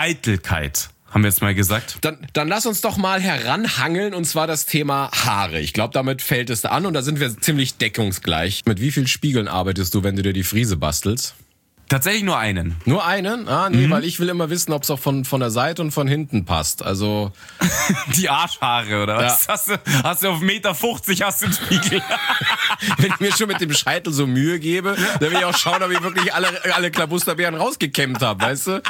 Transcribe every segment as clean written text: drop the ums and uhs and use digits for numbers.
Eitelkeit, haben wir jetzt mal gesagt. Dann lass uns doch mal heranhangeln, und zwar das Thema Haare. Ich glaube, damit fällt es an und da sind wir ziemlich deckungsgleich. Mit wie vielen Spiegeln arbeitest du, wenn du dir die Frise bastelst? Tatsächlich nur einen. Nur einen? Weil ich will immer wissen, ob es auch von der Seite und von hinten passt. Also die Arschhaare, oder was? Ja. Hast du auf 1,50 Meter hast du einen Spiegel. Wenn ich mir schon mit dem Scheitel so Mühe gebe, dann will ich auch schauen, ob ich wirklich alle Klabusterbeeren rausgekämmt habe, weißt du?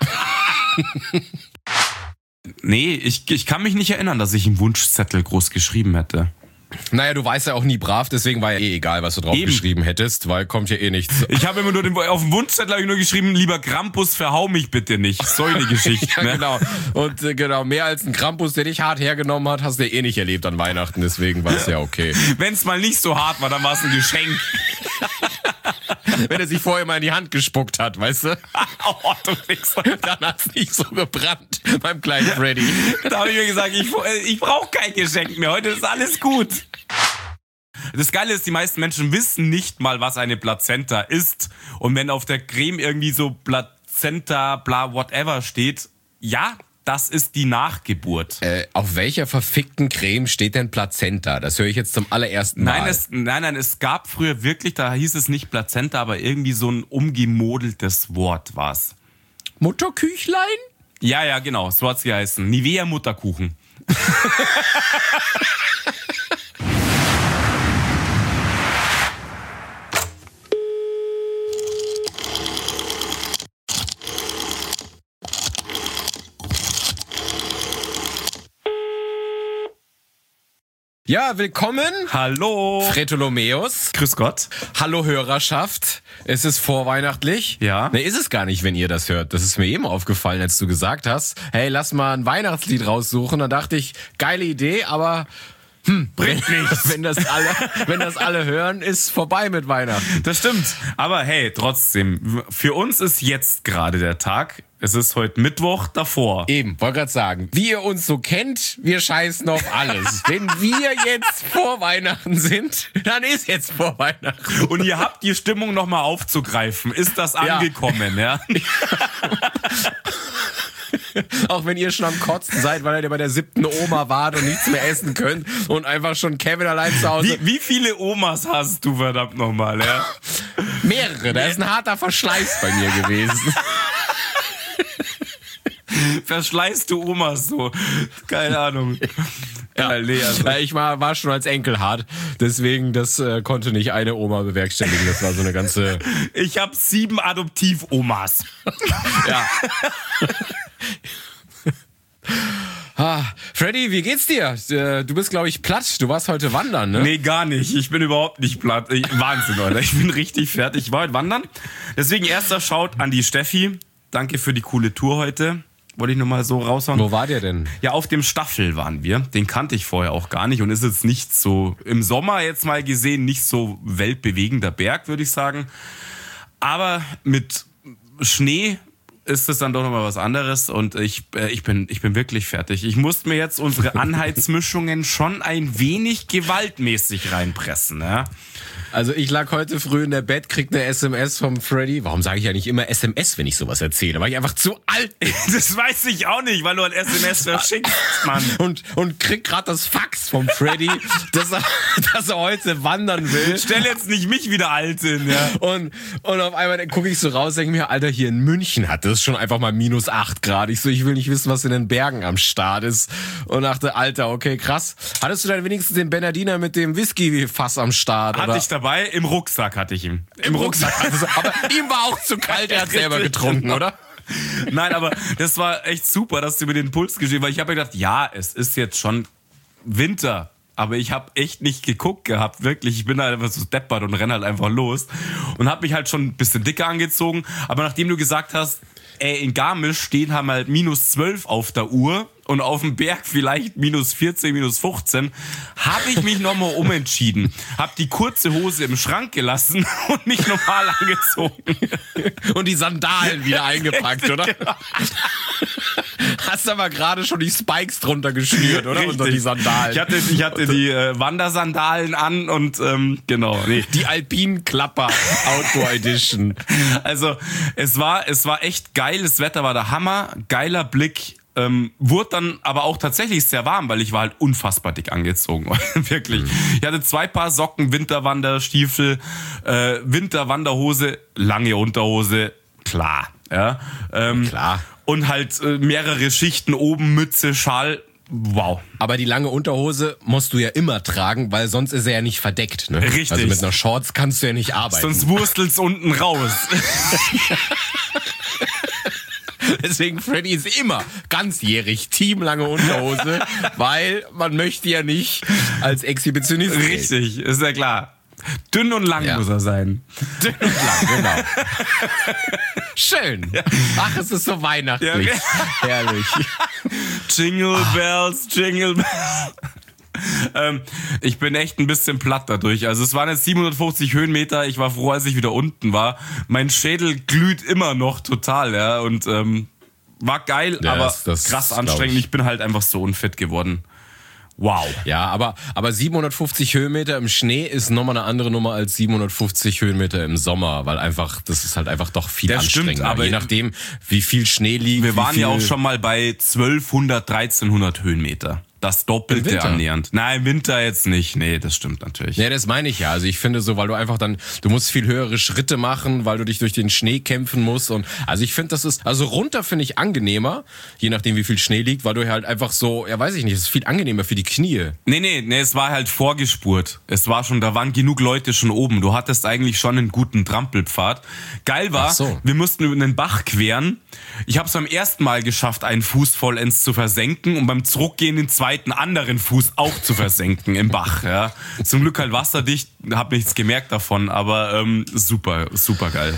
Nee, ich kann mich nicht erinnern, dass ich einen Wunschzettel groß geschrieben hätte. Naja, du warst ja auch nie brav, deswegen war ja egal, was du drauf geschrieben hättest, weil kommt ja eh nichts. Ich habe immer nur auf dem Wunschzettel habe ich nur geschrieben, lieber Krampus, verhau mich bitte nicht. Solche Geschichten. Ja, genau. Und mehr als ein Krampus, der dich hart hergenommen hat, hast du ja eh nicht erlebt an Weihnachten, deswegen war es ja okay. Wenn es mal nicht so hart war, dann war es ein Geschenk. Wenn er sich vorher mal in die Hand gespuckt hat, weißt du? Oh, du Wichser. Dann hat's nicht so gebrannt beim kleinen Freddy. Da habe ich mir gesagt, ich brauche kein Geschenk mehr, heute ist alles gut. Das Geile ist, die meisten Menschen wissen nicht mal, was eine Plazenta ist. Und wenn auf der Creme irgendwie so Plazenta, bla, whatever steht, ja, das ist die Nachgeburt. Auf welcher verfickten Creme steht denn Plazenta? Das höre ich jetzt zum allerersten Mal. Nein, es gab früher wirklich, da hieß es nicht Plazenta, aber irgendwie so ein umgemodeltes Wort war's. Mutterküchlein? Ja, genau, so hat's geheißen. Nivea Mutterkuchen. Ja, willkommen. Hallo. Fretolomeus. Grüß Gott. Hallo Hörerschaft. Es ist vorweihnachtlich. Ja. Ne, ist es gar nicht, wenn ihr das hört. Das ist mir eben aufgefallen, als du gesagt hast, hey, lass mal ein Weihnachtslied raussuchen. Da dachte ich, geile Idee, aber bringt nichts. Wenn das alle hören, ist vorbei mit Weihnachten. Das stimmt. Aber hey, trotzdem, für uns ist jetzt gerade der Tag. Es ist heute Mittwoch davor. Eben, wollte gerade sagen, wie ihr uns so kennt, wir scheißen auf alles. Wenn wir jetzt vor Weihnachten sind, dann ist jetzt vor Weihnachten. Und ihr habt die Stimmung nochmal aufzugreifen. Ist das angekommen, ja? Auch wenn ihr schon am Kotzen seid, weil ihr bei der 7. Oma wart und nichts mehr essen könnt und einfach schon Kevin allein zu Hause. Wie viele Omas hast du verdammt nochmal, ja? Mehrere, da ist ein harter Verschleiß bei mir gewesen. Verschleißt du Omas so? Keine Ahnung. Ja, nee, also ich war schon als Enkel hart, deswegen das konnte nicht eine Oma bewerkstelligen, das war so eine ganze... Ich habe 7 Adoptiv-Omas. Ja. Freddy, wie geht's dir? Du bist, glaube ich, platt. Du warst heute wandern, ne? Nee, gar nicht. Ich bin überhaupt nicht platt. Wahnsinn, Leute. Ich bin richtig fertig. Ich war heute wandern. Deswegen erster Shout an die Steffi. Danke für die coole Tour heute. Wollte ich nochmal so raushauen. Wo war der denn? Ja, auf dem Staffel waren wir. Den kannte ich vorher auch gar nicht und ist jetzt nicht so, im Sommer jetzt mal gesehen, nicht so weltbewegender Berg, würde ich sagen. Aber mit Schnee ist es dann doch nochmal was anderes und ich bin wirklich fertig. Ich musste mir jetzt unsere Anheizmischungen schon ein wenig gewaltmäßig reinpressen, ja. Also ich lag heute früh in der Bett, krieg eine SMS vom Freddy. Warum sage ich eigentlich immer SMS, wenn ich sowas erzähle? Weil ich einfach zu alt bin. Das weiß ich auch nicht, weil du ein SMS verschickst, Mann. Und krieg gerade das Fax vom Freddy, dass er heute wandern will. Stell jetzt nicht mich wieder alt hin, ja. Und auf einmal gucke ich so raus, denke mir, Alter, hier in München hat es schon einfach mal -8 Grad. Ich will nicht wissen, was in den Bergen am Start ist. Und dachte, Alter, okay, krass. Hattest du dann wenigstens den Bernardiner mit dem Whisky-Fass am Start? Hatte ich dabei. Im Rucksack hatte ich ihn. Im Rucksack. Aber ihm war auch zu kalt, er hat selber getrunken, oder? Nein, aber das war echt super, dass du mir den Puls geschrieben hast, weil ich habe mir gedacht, ja, es ist jetzt schon Winter, aber ich habe echt nicht geguckt gehabt, wirklich. Ich bin halt einfach so deppert und renne halt einfach los und habe mich halt schon ein bisschen dicker angezogen, aber nachdem du gesagt hast, in Garmisch stehen haben halt -12 auf der Uhr und auf dem Berg vielleicht -14, -15, habe ich mich nochmal umentschieden. Hab die kurze Hose im Schrank gelassen und mich normal angezogen. Und die Sandalen wieder eingepackt, oder? hast aber gerade schon die Spikes drunter geschnürt, oder? Richtig. Unter die Sandalen. Ich hatte die Wandersandalen an und genau. Nee. Die Alpin-Klapper Outdoor Edition. Also es war echt geil, das Wetter war der Hammer, geiler Blick. Wurde dann aber auch tatsächlich sehr warm, weil ich war halt unfassbar dick angezogen. Wirklich. Ich hatte 2 Paar Socken, Winterwanderstiefel, Winterwanderhose, lange Unterhose, klar. Ja, Klar. Und halt mehrere Schichten oben, Mütze, Schal. Wow. Aber die lange Unterhose musst du ja immer tragen, weil sonst ist er ja nicht verdeckt. Ne? Richtig. Also mit einer Shorts kannst du ja nicht arbeiten. Sonst wurstelt's unten raus. Deswegen Freddy ist immer ganzjährig Team lange Unterhose, weil man möchte ja nicht als Exhibitionist. Richtig, ist ja klar. Dünn und lang muss er sein. Dünn und lang, genau. Schön. Ach, es ist so weihnachtlich. Ja. Herrlich. Jingle Bells, Jingle Bells. Ich bin echt ein bisschen platt dadurch. Also es waren jetzt 750 Höhenmeter. Ich war froh, als ich wieder unten war. Mein Schädel glüht immer noch total, ja. Und war geil, Ja, aber das krass glaub anstrengend. ich. Ich bin halt einfach so unfit geworden. Wow. Ja, aber 750 Höhenmeter im Schnee ist nochmal eine andere Nummer als 750 Höhenmeter im Sommer, weil einfach, das ist halt einfach doch viel Das stimmt, anstrengender. aber je nachdem, wie viel Schnee liegt. Wir waren ja auch viel- schon mal bei 1200, 1300 Höhenmeter. Das Doppelte Winter? annähernd. Nein, im Winter jetzt nicht. Nee, das stimmt natürlich. Ja, das meine ich ja. Also ich finde so, weil du einfach dann, du musst viel höhere Schritte machen, weil du dich durch den Schnee kämpfen musst und, also ich finde, das ist, also runter finde ich angenehmer, je nachdem wie viel Schnee liegt, weil du halt einfach so, ja weiß ich nicht, es ist viel angenehmer für die Knie. Nee, es war halt vorgespurt. Es war schon, da waren genug Leute schon oben. Du hattest eigentlich schon einen guten Trampelpfad. Geil war, Ach so. wir mussten über einen Bach queren. Ich habe es beim ersten Mal geschafft, einen Fuß vollends zu versenken und beim Zurückgehen den zweiten anderen Fuß auch zu versenken im Bach. Ja. Zum Glück halt wasserdicht, hab nichts gemerkt davon, aber super geil.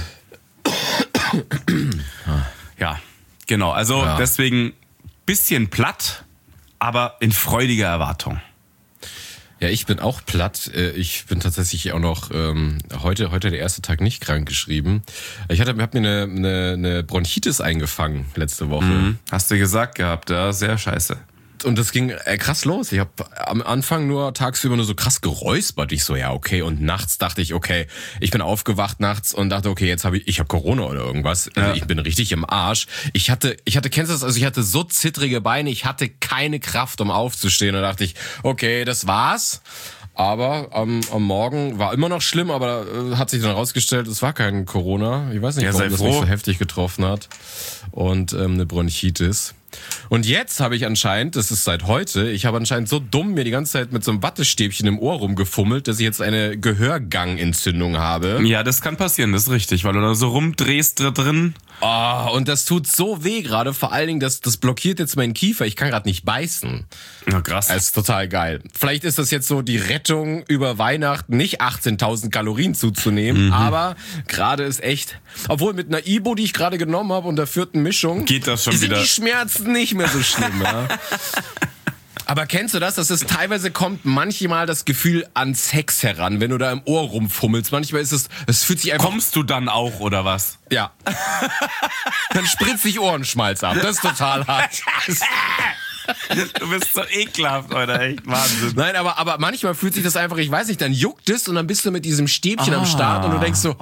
Ja, genau. Also Ja. deswegen bisschen platt, aber in freudiger Erwartung. Ja, ich bin auch platt. Ich bin tatsächlich auch noch heute der erste Tag nicht krank geschrieben. Ich hab mir eine Bronchitis eingefangen letzte Woche. Hast du gesagt gehabt, ja, sehr scheiße. Und das ging krass los. Ich habe am Anfang nur tagsüber nur so krass geräuspert. Ich so, ja, okay. Und nachts dachte ich, okay, ich bin aufgewacht nachts und dachte, okay, jetzt habe ich hab Corona oder irgendwas. Also ich bin richtig im Arsch. Ich hatte, kennst du das? Also ich hatte so zittrige Beine, ich hatte keine Kraft, um aufzustehen. Und dachte ich, okay, das war's. Aber am Morgen war immer noch schlimm, aber hat sich dann rausgestellt, es war kein Corona. Ich weiß nicht, Ja, warum sei das froh. mich so heftig getroffen hat. Und eine Bronchitis. Und jetzt habe ich anscheinend, das ist seit heute, ich habe anscheinend so dumm mir die ganze Zeit mit so einem Wattestäbchen im Ohr rumgefummelt, dass ich jetzt eine Gehörgangentzündung habe. Ja, das kann passieren, das ist richtig, weil du da so rumdrehst drin. Oh, und das tut so weh gerade, vor allen Dingen, das blockiert jetzt meinen Kiefer. Ich kann gerade nicht beißen. Ja, krass. Das ist total geil. Vielleicht ist das jetzt so die Rettung über Weihnachten, nicht 18.000 Kalorien zuzunehmen, aber gerade ist echt, obwohl mit einer Ibo, die ich gerade genommen habe und der 4. Mischung, Geht das schon sind wieder? die Schmerzen nicht mehr so schlimm. Ja. Aber kennst du das? Das ist teilweise kommt manchmal das Gefühl an Sex heran, wenn du da im Ohr rumfummelst. Manchmal ist es fühlt sich einfach, Kommst du dann auch, oder was? ja. Dann spritzt sich Ohrenschmalz ab. Das ist total hart. Du bist so ekelhaft, Alter, echt Wahnsinn. Nein, aber manchmal fühlt sich das einfach, ich weiß nicht, dann juckt es und dann bist du mit diesem Stäbchen am Start und du denkst so,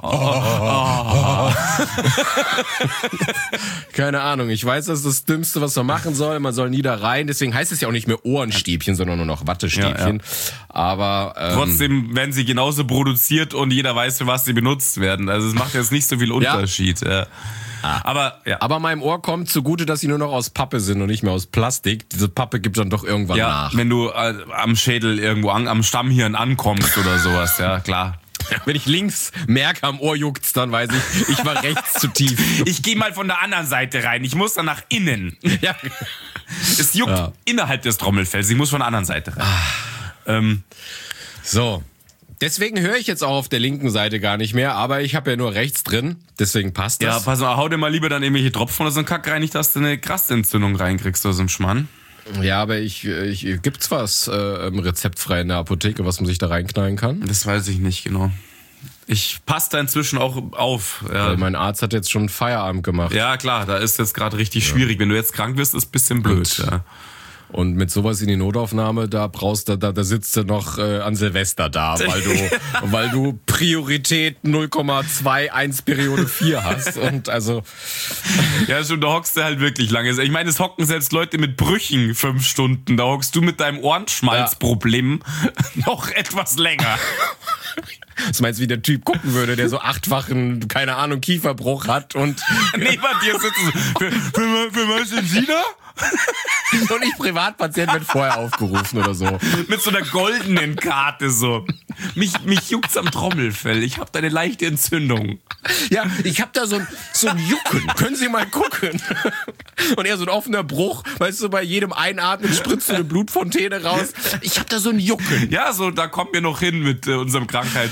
keine Ahnung, ich weiß, das ist das Dümmste, was man machen soll, man soll nie da rein, deswegen heißt es ja auch nicht mehr Ohrenstäbchen, sondern nur noch Wattestäbchen, aber Trotzdem werden sie genauso produziert und jeder weiß, für was sie benutzt werden. Also es macht jetzt nicht so viel Unterschied. Ja. Aber ja. aber meinem Ohr kommt zugute, dass sie nur noch aus Pappe sind und nicht mehr aus Plastik. Diese Pappe gibt dann doch irgendwann Ja, nach. wenn du am Schädel irgendwo am Stammhirn ankommst oder sowas, ja klar. Wenn ich links merke, am Ohr juckt's, dann weiß ich war rechts zu tief. Ich gehe mal von der anderen Seite rein. Ich muss dann nach innen. Ja. Es juckt innerhalb des Trommelfells. Ich muss von der anderen Seite rein. So. Deswegen höre ich jetzt auch auf der linken Seite gar nicht mehr, aber ich habe ja nur rechts drin, deswegen passt Ja, das. pass mal, hau dir mal lieber dann irgendwelche Tropfen oder so einen Kack rein, nicht, dass du eine Krastentzündung reinkriegst aus dem Schmarrn. Ja, aber gibt's was rezeptfrei in der Apotheke, was man sich da reinknallen kann? Das weiß ich nicht genau. Ich passe da inzwischen auch auf. Ja. Weil mein Arzt hat jetzt schon Feierabend gemacht. Ja, klar, da ist jetzt gerade richtig schwierig. Wenn du jetzt krank wirst, ist ein bisschen blöd. Ja. Und mit sowas in die Notaufnahme, da sitzt du noch an Silvester da, weil du Priorität 0,21 Periode 4 hast. Und also. Ja, schon, da hockst du halt wirklich lange. Ich meine, es hocken selbst Leute mit Brüchen 5 Stunden. Da hockst du mit deinem Ohrenschmalzproblem noch etwas länger. Das meinst du, wie der Typ gucken würde, der so 8-fachen, keine Ahnung, Kieferbruch hat und neben dir sitzen. Für was sind Sie da? Und ich Privatpatient wird vorher aufgerufen oder so. Mit so einer goldenen Karte so. Mich juckt's am Trommelfell. Ich habe da eine leichte Entzündung. Ja, ich habe da so ein Jucken. Können Sie mal gucken. Und er so ein offener Bruch. Weißt du, bei jedem Einatmen spritzt so eine Blutfontäne raus. Ich habe da so ein Jucken. Ja, so, da kommen wir noch hin mit unserem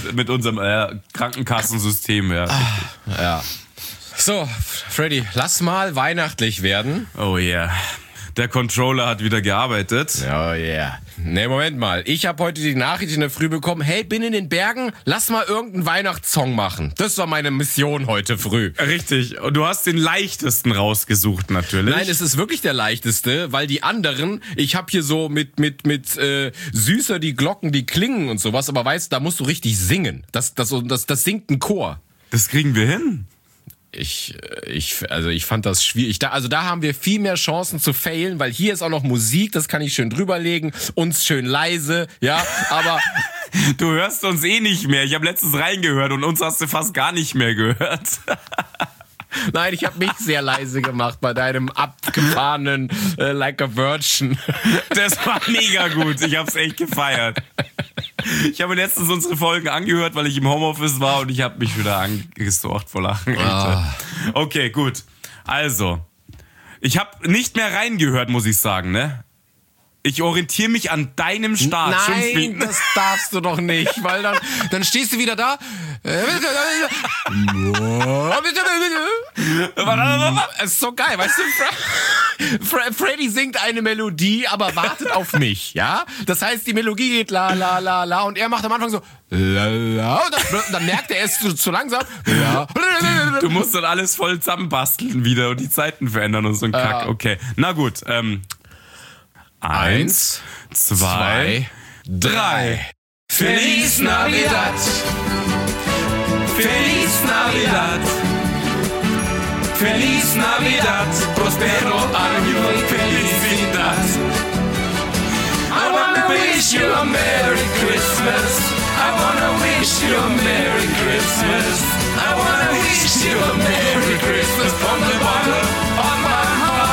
Krankenkassensystem. Ja. Ja. So, Freddy, lass mal weihnachtlich werden. Oh yeah. Der Controller hat wieder gearbeitet. Oh yeah. Nee, Moment mal. Ich habe heute die Nachricht in der Früh bekommen, hey, bin in den Bergen, lass mal irgendeinen Weihnachtssong machen. Das war meine Mission heute früh. Richtig. Und du hast den leichtesten rausgesucht natürlich. Nein, es ist wirklich der leichteste, weil die anderen, ich habe hier so mit süßer die Glocken, die klingen und sowas, aber weißt du, da musst du richtig singen. Das singt ein Chor. Das kriegen wir hin. Ich fand das schwierig. Da haben wir viel mehr Chancen zu failen, weil hier ist auch noch Musik, das kann ich schön drüberlegen, uns schön leise, ja, aber... Du hörst uns eh nicht mehr. Ich habe letztens reingehört und uns hast du fast gar nicht mehr gehört. Nein, ich habe mich sehr leise gemacht bei deinem abgefahrenen Like a Virgin. Das war mega gut. Ich habe es echt gefeiert. Ich habe letztens unsere Folgen angehört, weil ich im Homeoffice war und ich habe mich wieder angestorcht vor Lachen. Okay, gut. Also, ich habe nicht mehr reingehört, muss ich sagen, ne? Ich orientiere mich an deinem Start. Nein, das darfst du doch nicht, weil dann stehst du wieder da. Es ist so geil, weißt du? Freddy singt eine Melodie, aber wartet auf mich, ja? Das heißt, die Melodie geht la la la la und er macht am Anfang so la la und dann merkt er, es ist zu langsam. Ja. Du musst dann alles voll zusammenbasteln wieder und die Zeiten verändern und so ein Kack. Okay, na gut. 1, 2, 3. Feliz Navidad. Feliz Navidad. Feliz Navidad. Prospero año y felicidad. I wanna wish you a Merry Christmas. I wanna wish you a Merry Christmas. I wanna wish you a Merry Christmas from the bottom of my heart.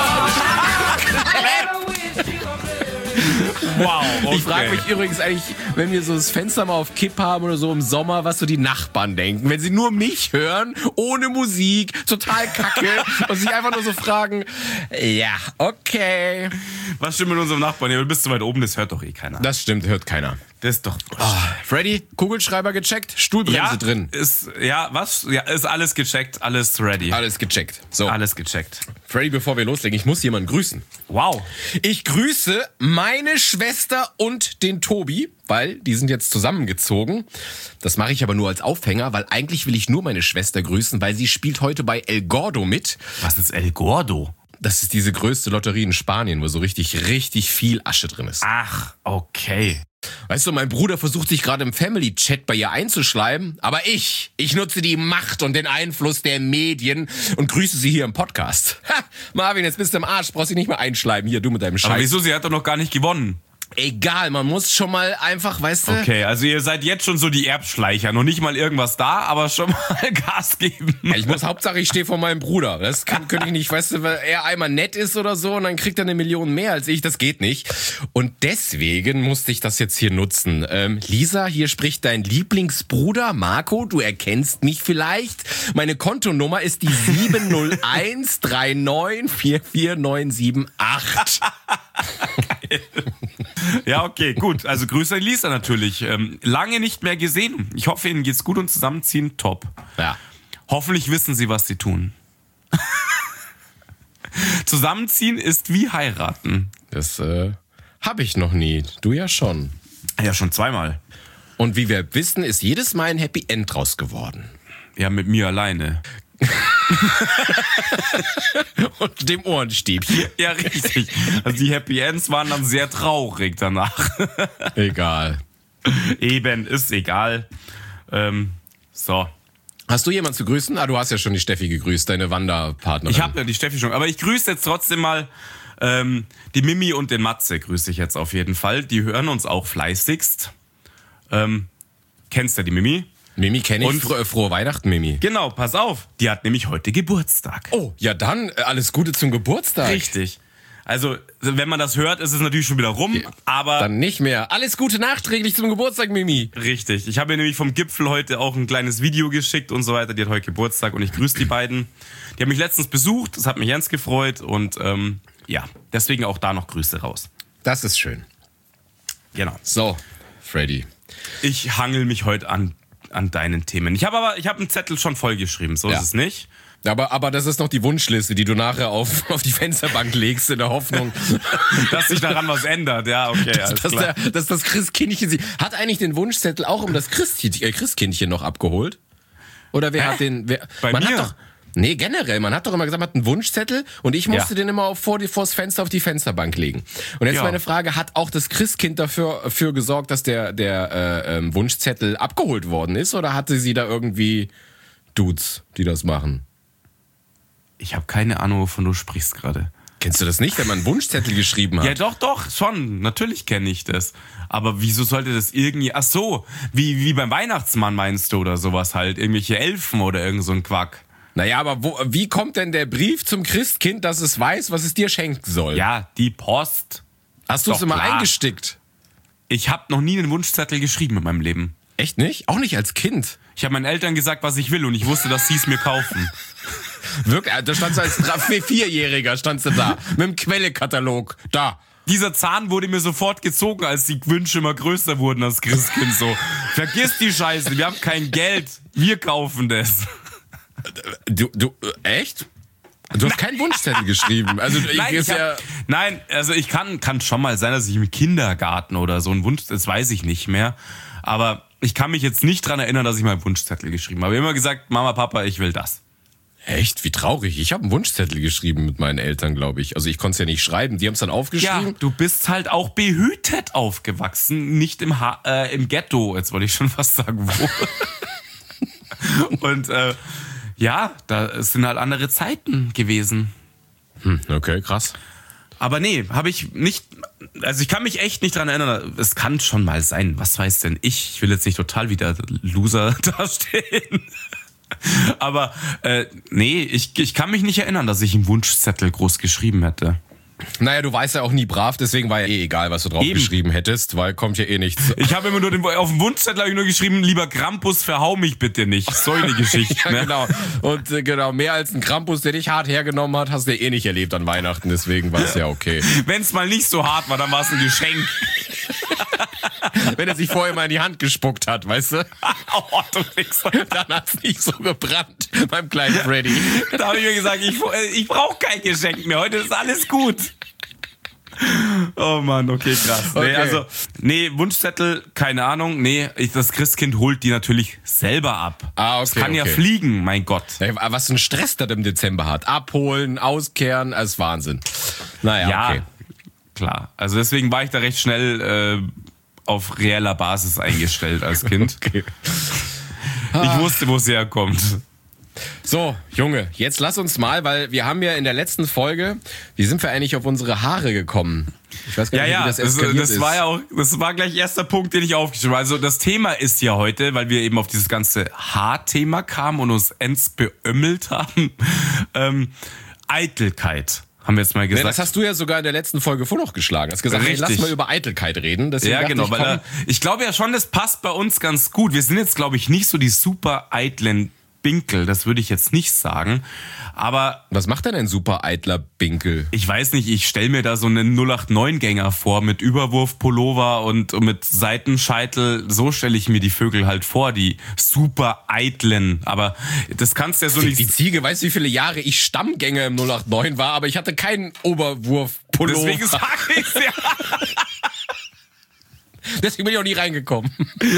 Wow, okay. Ich frage mich übrigens eigentlich, wenn wir so das Fenster mal auf Kipp haben oder so im Sommer, was so die Nachbarn denken. Wenn sie nur mich hören, ohne Musik, total kacke und sich einfach nur so fragen, ja, okay. Was stimmt mit unserem Nachbarn? Ja, du bist so weit oben, das hört doch eh keiner. Das stimmt, hört keiner. Das ist doch... Freddy, Kugelschreiber gecheckt, Stuhlbremse drin. Ist alles gecheckt, alles ready. Alles gecheckt. So. Alles gecheckt. Freddy, bevor wir loslegen, ich muss jemanden grüßen. Wow. Ich grüße meine Schwester und den Tobi, weil die sind jetzt zusammengezogen. Das mache ich aber nur als Aufhänger, weil eigentlich will ich nur meine Schwester grüßen, weil sie spielt heute bei El Gordo mit. Was ist El Gordo? Das ist diese größte Lotterie in Spanien, wo so richtig viel Asche drin ist. Ach, okay. Weißt du, mein Bruder versucht sich gerade im Family-Chat bei ihr einzuschleimen, aber ich nutze die Macht und den Einfluss der Medien und grüße sie hier im Podcast. Ha, Marvin, jetzt bist du im Arsch, brauchst dich nicht mehr einschleimen. Hier, du mit deinem Scheiß. Aber wieso? Sie hat doch noch gar nicht gewonnen. Egal, man muss schon mal einfach, weißt du... Okay, also ihr seid jetzt schon so die Erbschleicher. Noch nicht mal irgendwas da, aber schon mal Gas geben. Ja, Hauptsache, ich stehe vor meinem Bruder. Das könnte ich nicht, weißt du, weil er einmal nett ist oder so und dann kriegt er 1 Million mehr als ich. Das geht nicht. Und deswegen musste ich das jetzt hier nutzen. Lisa, hier spricht dein Lieblingsbruder Marco. Du erkennst mich vielleicht. Meine Kontonummer ist die 70139444978. Ja, okay, gut. Also Grüße an Lisa natürlich. Lange nicht mehr gesehen. Ich hoffe, Ihnen geht's gut und zusammenziehen top. Ja. Hoffentlich wissen Sie, was Sie tun. Zusammenziehen ist wie heiraten. Das habe ich noch nie. Du ja schon. Ja, schon 2-mal. Und wie wir wissen, ist jedes Mal ein Happy End draus geworden. Ja, mit mir alleine. Und dem Ohrenstäbchen. Ja, richtig. Also die Happy Ends waren dann sehr traurig danach. Egal. Eben, ist egal. So. Hast du jemanden zu grüßen? Du hast ja schon die Steffi gegrüßt, deine Wanderpartnerin. Ich habe ja die Steffi schon, aber ich grüße jetzt trotzdem mal die Mimi und den Matze grüße ich jetzt auf jeden Fall. Die hören uns auch fleißigst. Kennst du die Mimi? Mimi kenne ich. Und frohe Weihnachten, Mimi. Genau, pass auf. Die hat nämlich heute Geburtstag. Oh, ja dann, alles Gute zum Geburtstag. Richtig. Also, wenn man das hört, ist es natürlich schon wieder rum, aber... Dann nicht mehr. Alles Gute nachträglich zum Geburtstag, Mimi. Richtig. Ich habe ihr nämlich vom Gipfel heute auch ein kleines Video geschickt und so weiter. Die hat heute Geburtstag und ich grüße die beiden. Die haben mich letztens besucht, das hat mich ganz gefreut und ja, deswegen auch da noch Grüße raus. Das ist schön. Genau. So, Freddy. Ich hangel mich heute an deinen Themen. Ich habe einen Zettel schon vollgeschrieben, so ist es nicht. Aber das ist noch die Wunschliste, die du nachher auf die Fensterbank legst, in der Hoffnung, dass sich daran was ändert. Ja, okay, alles klar. Dass das Christkindchen sie hat eigentlich den Wunschzettel auch um das Christkindchen noch abgeholt? Oder wer hat den? Bei man mir? Hat doch, nee, generell. Man hat doch immer gesagt, man hat einen Wunschzettel und ich musste den immer vors Fenster auf die Fensterbank legen. Und jetzt meine Frage, hat auch das Christkind dafür gesorgt, dass der Wunschzettel abgeholt worden ist? Oder hatte sie da irgendwie Dudes, die das machen? Ich habe keine Ahnung, wovon du sprichst gerade. Kennst du das nicht, wenn man einen Wunschzettel geschrieben hat? Ja, doch, schon. Natürlich kenne ich das. Aber wieso sollte das irgendwie... Ach so, wie beim Weihnachtsmann meinst du oder sowas halt. Irgendwelche Elfen oder irgend so ein Quack. Naja, aber wie kommt denn der Brief zum Christkind, dass es weiß, was es dir schenken soll? Ja, die Post. Hast du es Doch, immer klar. eingestickt? Ich habe noch nie einen Wunschzettel geschrieben in meinem Leben. Echt nicht? Auch nicht als Kind? Ich habe meinen Eltern gesagt, was ich will und ich wusste, dass sie es mir kaufen. Wirklich? Da standst du als Vierjähriger, standst du da. Mit dem Quellekatalog. Da. Dieser Zahn wurde mir sofort gezogen, als die Wünsche immer größer wurden als Christkind. So, vergiss die Scheiße, wir haben kein Geld, wir kaufen das. Du, echt? Du hast keinen Wunschzettel geschrieben. Also Nein, also ich kann schon mal sein, dass ich im Kindergarten oder so einen Wunsch, das weiß ich nicht mehr. Aber ich kann mich jetzt nicht dran erinnern, dass ich mal einen Wunschzettel geschrieben habe. Ich habe immer gesagt, Mama, Papa, ich will das. Echt? Wie traurig. Ich habe einen Wunschzettel geschrieben mit meinen Eltern, glaube ich. Also ich konnte es ja nicht schreiben. Die haben es dann aufgeschrieben. Ja, du bist halt auch behütet aufgewachsen, nicht im Ghetto. Jetzt wollte ich schon fast sagen, wo. Und ja, da sind halt andere Zeiten gewesen. Okay, krass. Aber nee, habe ich nicht, also ich kann mich echt nicht dran erinnern. Es kann schon mal sein, was weiß denn ich? Ich will jetzt nicht total wieder Loser dastehen. Aber nee, ich kann mich nicht erinnern, dass ich einen Wunschzettel groß geschrieben hätte. Naja, du warst ja auch nie brav, deswegen war ja egal, was du drauf geschrieben hättest, weil kommt ja eh nichts. Ich habe immer nur auf dem Wunschzettel habe ich nur geschrieben, lieber Krampus, verhau mich bitte nicht. So eine Geschichte. Ja, ne? genau. Und genau, mehr als ein Krampus, der dich hart hergenommen hat, hast du eh nicht erlebt an Weihnachten, deswegen war es ja okay. Wenn es mal nicht so hart war, dann war es ein Geschenk. Wenn er sich vorher mal in die Hand gespuckt hat, weißt du? Oh, du Wichser. Dann hat es nicht so gebrannt beim kleinen Freddy. Da habe ich mir gesagt, ich brauche kein Geschenk mehr. Heute ist alles gut. Oh Mann, okay, krass. Okay. Nee, Wunschzettel, keine Ahnung. Nee, das Christkind holt die natürlich selber ab. Ah, okay, das kann ja fliegen, mein Gott. Was für ein Stress das im Dezember hat. Abholen, auskehren, alles Wahnsinn. Naja, Ja, okay. klar. Also deswegen war ich da recht schnell auf reeller Basis eingestellt als Kind. Okay. Ich wusste, wo es herkommt. So, Junge, jetzt lass uns mal, weil wir haben ja in der letzten Folge, wie sind wir eigentlich auf unsere Haare gekommen? Ich weiß gar nicht, wie das eskaliert ist. Das war gleich erster Punkt, den ich aufgeschrieben habe. Also das Thema ist ja heute, weil wir eben auf dieses ganze Haarthema kamen und uns beömmelt haben, Eitelkeit. Haben wir jetzt mal gesagt. Nee, das hast du ja sogar in der letzten Folge vor noch geschlagen. Hast gesagt, hey, lass mal über Eitelkeit reden. Deswegen ja, genau, weil ich glaube ja schon, das passt bei uns ganz gut. Wir sind jetzt, glaube ich, nicht so die super eitlen Binkel, das würde ich jetzt nicht sagen. Aber was macht denn ein super eitler Binkel? Ich weiß nicht, ich stelle mir da so einen 089-Gänger vor mit Überwurfpullover und mit Seitenscheitel. So stelle ich mir die Vögel halt vor, die super eitlen. Aber das kannst du ja so nicht... Die Ziege, weißt du, wie viele Jahre ich Stammgänger im 089 war, aber ich hatte keinen Oberwurfpullover. Deswegen sage ich's ja. Deswegen bin ich auch nie reingekommen.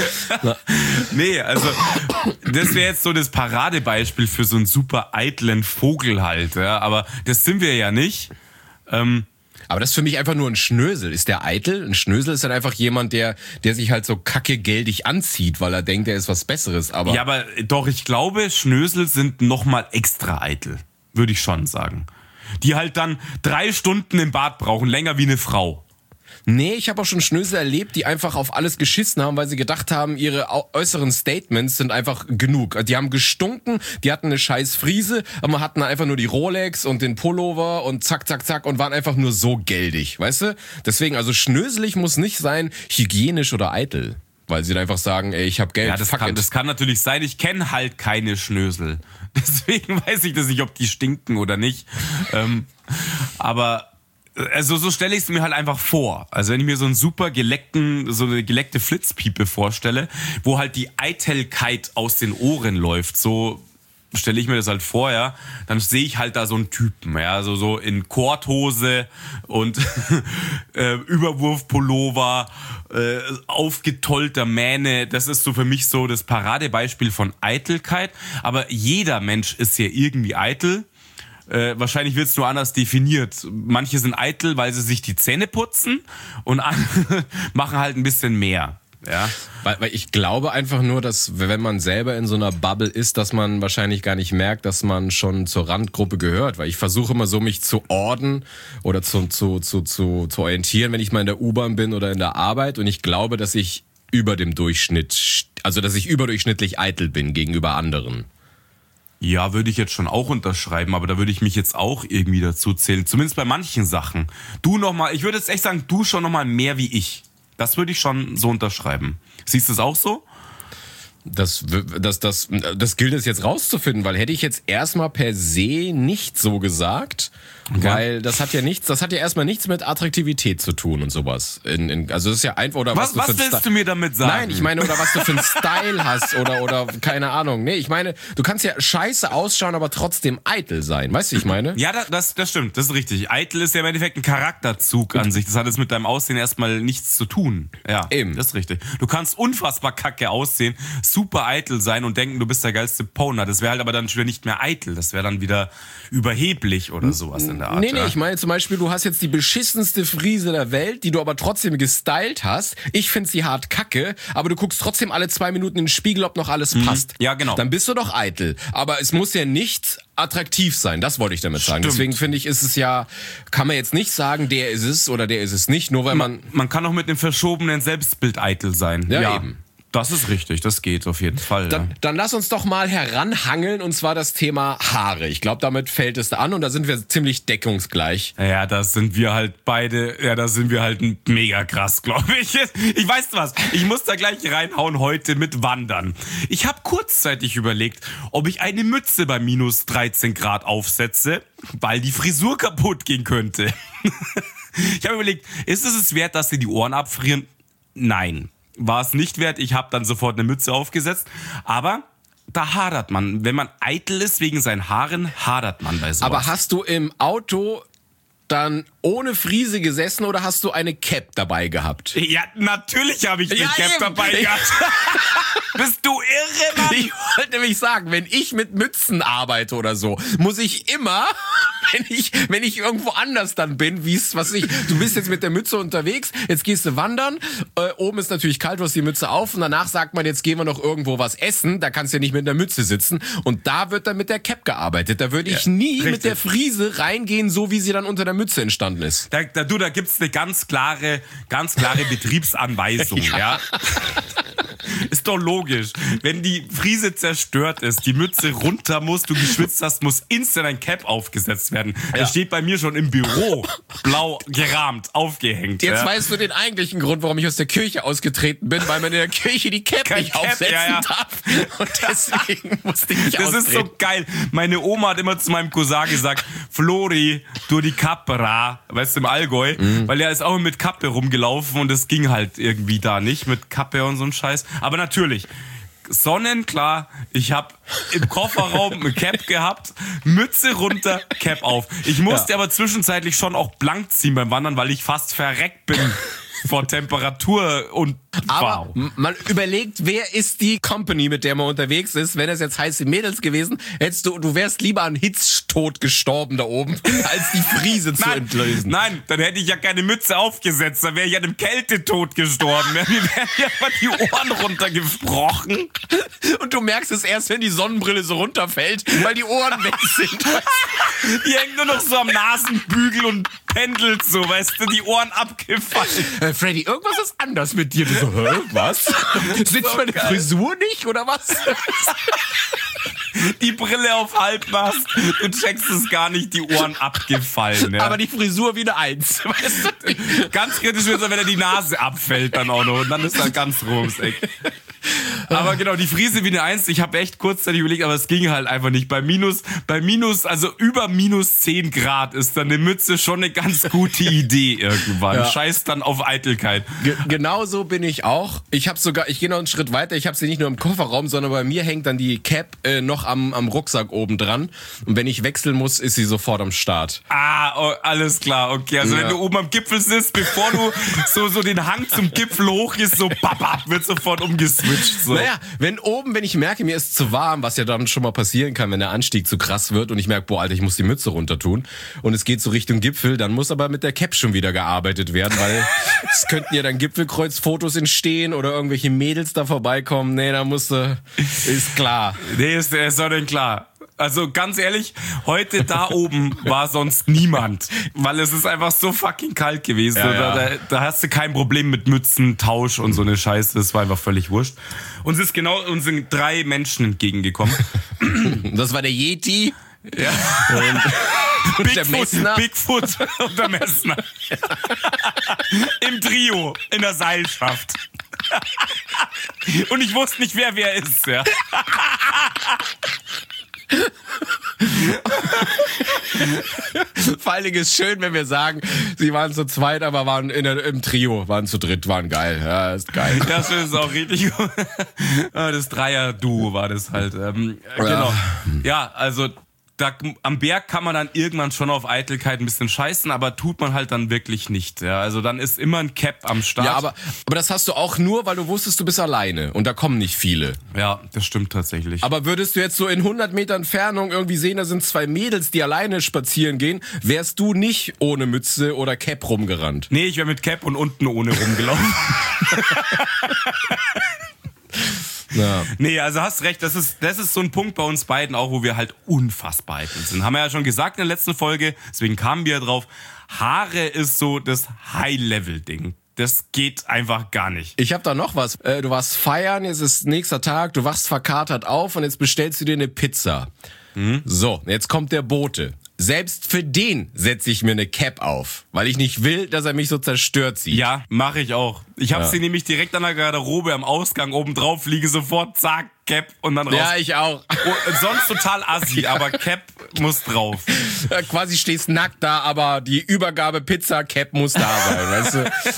Nee, also das wäre jetzt so das Paradebeispiel für so einen super eitlen Vogel halt, ja, aber das sind wir ja nicht. Aber das ist für mich einfach nur ein Schnösel. Ist der eitel? Ein Schnösel ist dann einfach jemand, der sich halt so kacke geldig anzieht, weil er denkt, er ist was Besseres. Aber ja, aber doch, ich glaube, Schnösel sind nochmal extra eitel, würde ich schon sagen. Die halt dann 3 Stunden im Bad brauchen, länger wie eine Frau. nee, ich habe auch schon Schnösel erlebt, die einfach auf alles geschissen haben, weil sie gedacht haben, ihre äußeren Statements sind einfach genug. Die haben gestunken, die hatten eine scheiß Friese, aber hatten einfach nur die Rolex und den Pullover und zack, zack, zack und waren einfach nur so geldig, weißt du? Deswegen, also schnöselig muss nicht sein, hygienisch oder eitel. Weil sie dann einfach sagen, ey, ich hab Geld. Ja, das kann natürlich sein. Ich kenne halt keine Schnösel. Deswegen weiß ich das nicht, ob die stinken oder nicht. Aber also so stelle ich es mir halt einfach vor. Also wenn ich mir so einen super so eine geleckte Flitzpiepe vorstelle, wo halt die Eitelkeit aus den Ohren läuft, so stelle ich mir das halt vor, ja, dann sehe ich halt da so einen Typen, ja, also so in Korthose und Überwurfpullover, aufgetollter Mähne, das ist so für mich so das Paradebeispiel von Eitelkeit, aber jeder Mensch ist ja irgendwie eitel. Wahrscheinlich wird es nur anders definiert. Manche sind eitel, weil sie sich die Zähne putzen und andere machen halt ein bisschen mehr. Ja. Weil ich glaube einfach nur, dass wenn man selber in so einer Bubble ist, dass man wahrscheinlich gar nicht merkt, dass man schon zur Randgruppe gehört. Weil ich versuche immer so, mich zu ordnen oder zu orientieren, wenn ich mal in der U-Bahn bin oder in der Arbeit. Und ich glaube, dass ich über dem Durchschnitt, also dass ich überdurchschnittlich eitel bin gegenüber anderen. Ja, würde ich jetzt schon auch unterschreiben, aber da würde ich mich jetzt auch irgendwie dazu zählen. Zumindest bei manchen Sachen. Ich würde jetzt echt sagen, du schon nochmal mehr wie ich. Das würde ich schon so unterschreiben. Siehst du es auch so? Das gilt es jetzt rauszufinden, weil hätte ich jetzt erstmal per se nicht so gesagt, weil das hat ja erstmal nichts mit Attraktivität zu tun und sowas. Also das ist ja einfach, oder was willst du mir damit sagen? Nein, ich meine, oder was du für einen Style hast oder keine Ahnung. Nee, ich meine, du kannst ja scheiße ausschauen, aber trotzdem eitel sein. Weißt du, ich meine? Ja, das stimmt, das ist richtig. Eitel ist ja im Endeffekt ein Charakterzug an sich. Das hat jetzt mit deinem Aussehen erstmal nichts zu tun. Ja, eben. Das ist richtig. Du kannst unfassbar kacke aussehen, super eitel sein und denken, du bist der geilste Poner. Das wäre halt aber dann schon wieder nicht mehr eitel. Das wäre dann wieder überheblich oder sowas in der Art. Nee, ich meine zum Beispiel, du hast jetzt die beschissenste Frise der Welt, die du aber trotzdem gestylt hast. Ich finde sie hart kacke, aber du guckst trotzdem alle 2 Minuten in den Spiegel, ob noch alles passt. Ja, genau. Dann bist du doch eitel. Aber es muss ja nicht attraktiv sein, das wollte ich damit sagen. Stimmt. Deswegen finde ich, ist es ja, kann man jetzt nicht sagen, der ist es oder der ist es nicht, nur weil Man kann auch mit einem verschobenen Selbstbild eitel sein. Ja, eben. Das ist richtig, das geht auf jeden Fall. Dann lass uns doch mal heranhangeln, und zwar das Thema Haare. Ich glaube, damit fällt es an und da sind wir ziemlich deckungsgleich. Ja, da sind wir halt beide, mega krass, glaube ich. Ich weiß was, ich muss da gleich reinhauen heute mit Wandern. Ich habe kurzzeitig überlegt, ob ich eine Mütze bei minus 13 Grad aufsetze, weil die Frisur kaputt gehen könnte. Ich habe überlegt, ist es wert, dass sie die Ohren abfrieren? Nein. War es nicht wert, ich habe dann sofort eine Mütze aufgesetzt, aber da hadert man. Wenn man eitel ist wegen seinen Haaren, hadert man bei sowas. Aber hast du im Auto dann ohne Friese gesessen oder hast du eine Cap dabei gehabt? Ja, natürlich habe ich eine Cap dabei gehabt. Bist du irre, Mann? Ich wollte nämlich sagen, wenn ich mit Mützen arbeite oder so, muss ich immer, wenn ich irgendwo anders dann bin, du bist jetzt mit der Mütze unterwegs, jetzt gehst du wandern, oben ist natürlich kalt, du hast die Mütze auf und danach sagt man, jetzt gehen wir noch irgendwo was essen, da kannst du ja nicht mit der Mütze sitzen und da wird dann mit der Cap gearbeitet. Da würde ich nie mit der Frise reingehen, so wie sie dann unter der Mütze entstanden ist. Da gibt's eine ganz klare Betriebsanweisung, ja. Ist doch logisch. Wenn die Frise zerstört ist, die Mütze runter muss, du geschwitzt hast, muss instant ein Cap aufgesetzt werden. Ja. Das steht bei mir schon im Büro, blau gerahmt, aufgehängt. Jetzt weißt du den eigentlichen Grund, warum ich aus der Kirche ausgetreten bin, weil man in der Kirche die Cap nicht aufsetzen darf. Und deswegen musste ich mich Das ist so geil. Meine Oma hat immer zu meinem Cousin gesagt, Flori, du die Kappe ra, weißt du, im Allgäu, weil er ist auch mit Kappe rumgelaufen und es ging halt irgendwie da nicht mit Kappe und so ein Scheiß. Aber natürlich, sonnenklar, ich habe im Kofferraum eine Cap gehabt, Mütze runter, Cap auf. Ich musste aber zwischenzeitlich schon auch blank ziehen beim Wandern, weil ich fast verreckt bin vor Temperatur und Aber wow. man überlegt, wer ist die Company, mit der man unterwegs ist. Wenn es jetzt heiße Mädels gewesen, du wärst lieber an Hitztod gestorben da oben, als die Friese zu entlösen. Nein, dann hätte ich ja keine Mütze aufgesetzt, dann wäre ich an einem Kältetod gestorben. Mir wären ja mal die Ohren runtergebrochen. Und du merkst es erst, wenn die Sonnenbrille so runterfällt, weil die Ohren weg sind. Die hängt nur noch so am Nasenbügel und pendelt so, weißt du, die Ohren abgefallen. Freddy, irgendwas ist anders mit dir. Du so, hä, was? Sitzt meine Frisur nicht, oder was? Die Brille auf Halbmast, du checkst es gar nicht, die Ohren abgefallen. Ja. Aber die Frisur wie eine Eins. Weißt du? Ganz kritisch wird es, wenn er die Nase abfällt dann auch noch. Und dann ist er ganz roh ums Eck. Aber genau, die Friese wie eine Eins, ich habe echt kurzzeitig überlegt, aber es ging halt einfach nicht. Bei minus, also über minus 10 Grad ist dann eine Mütze schon eine ganz gute Idee irgendwann. Ja. Scheiß dann auf Eitelkeit. Genau so bin ich auch. Ich gehe noch einen Schritt weiter, ich habe sie nicht nur im Kofferraum, sondern bei mir hängt dann die Cap noch am Rucksack oben dran. Und wenn ich wechseln muss, ist sie sofort am Start. Oh, alles klar, okay. Also wenn du oben am Gipfel sitzt, bevor du so den Hang zum Gipfel hochgehst, so wird sofort umgeswitcht. So. Naja, wenn ich merke, mir ist zu warm, was ja dann schon mal passieren kann, wenn der Anstieg zu krass wird und ich merke, boah, Alter, ich muss die Mütze runter tun und es geht so Richtung Gipfel, dann muss aber mit der Cap schon wieder gearbeitet werden, weil es könnten ja dann Gipfelkreuzfotos entstehen oder irgendwelche Mädels da vorbeikommen. Nee, da ist klar. Nee, ist doch denn klar. Also ganz ehrlich, heute da oben war sonst niemand, weil es ist einfach so fucking kalt gewesen. Ja. Da hast du kein Problem mit Mützentausch und so eine Scheiße, das war einfach völlig wurscht. Uns sind 3 Menschen entgegengekommen. Das war der Yeti. Ja. Und der Messner. Bigfoot und der Messner. Im Trio, in der Seilschaft. Und ich wusste nicht, wer ist, ja. Vor allen Dingen ist schön, wenn wir sagen, sie waren zu zweit, aber waren im Trio, waren zu dritt, waren geil. Ja, ist geil. Das ist auch richtig gut. Das Dreier-Duo war das halt. Genau. Ja, also am Berg kann man dann irgendwann schon auf Eitelkeit ein bisschen scheißen, aber tut man halt dann wirklich nicht. Ja, also dann ist immer ein Cap am Start. Ja, aber das hast du auch nur, weil du wusstest, du bist alleine und da kommen nicht viele. Ja, das stimmt tatsächlich. Aber würdest du jetzt so in 100 Meter Entfernung irgendwie sehen, da sind 2 Mädels, die alleine spazieren gehen, wärst du nicht ohne Mütze oder Cap rumgerannt? Nee, ich wäre mit Cap und unten ohne rumgelaufen. Ja. Nee, also hast recht, das ist so ein Punkt bei uns beiden auch, wo wir halt unfassbar eitel sind. Haben wir ja schon gesagt in der letzten Folge, deswegen kamen wir drauf. Haare ist so das High-Level-Ding. Das geht einfach gar nicht. Ich hab da noch was. Du warst feiern, jetzt ist nächster Tag, du wachst verkatert auf und jetzt bestellst du dir eine Pizza. So, jetzt kommt der Bote. Selbst für den setze ich mir eine Cap auf, weil ich nicht will, dass er mich so zerstört sieht. Ja, mache ich auch. Ich habe sie nämlich direkt an der Garderobe am Ausgang oben drauf, liege sofort, zack, Cap und dann raus. Ja, ich auch. Sonst total assi, aber Cap muss drauf. Ja, quasi stehst nackt da, aber die Übergabe Pizza Cap muss da sein, weißt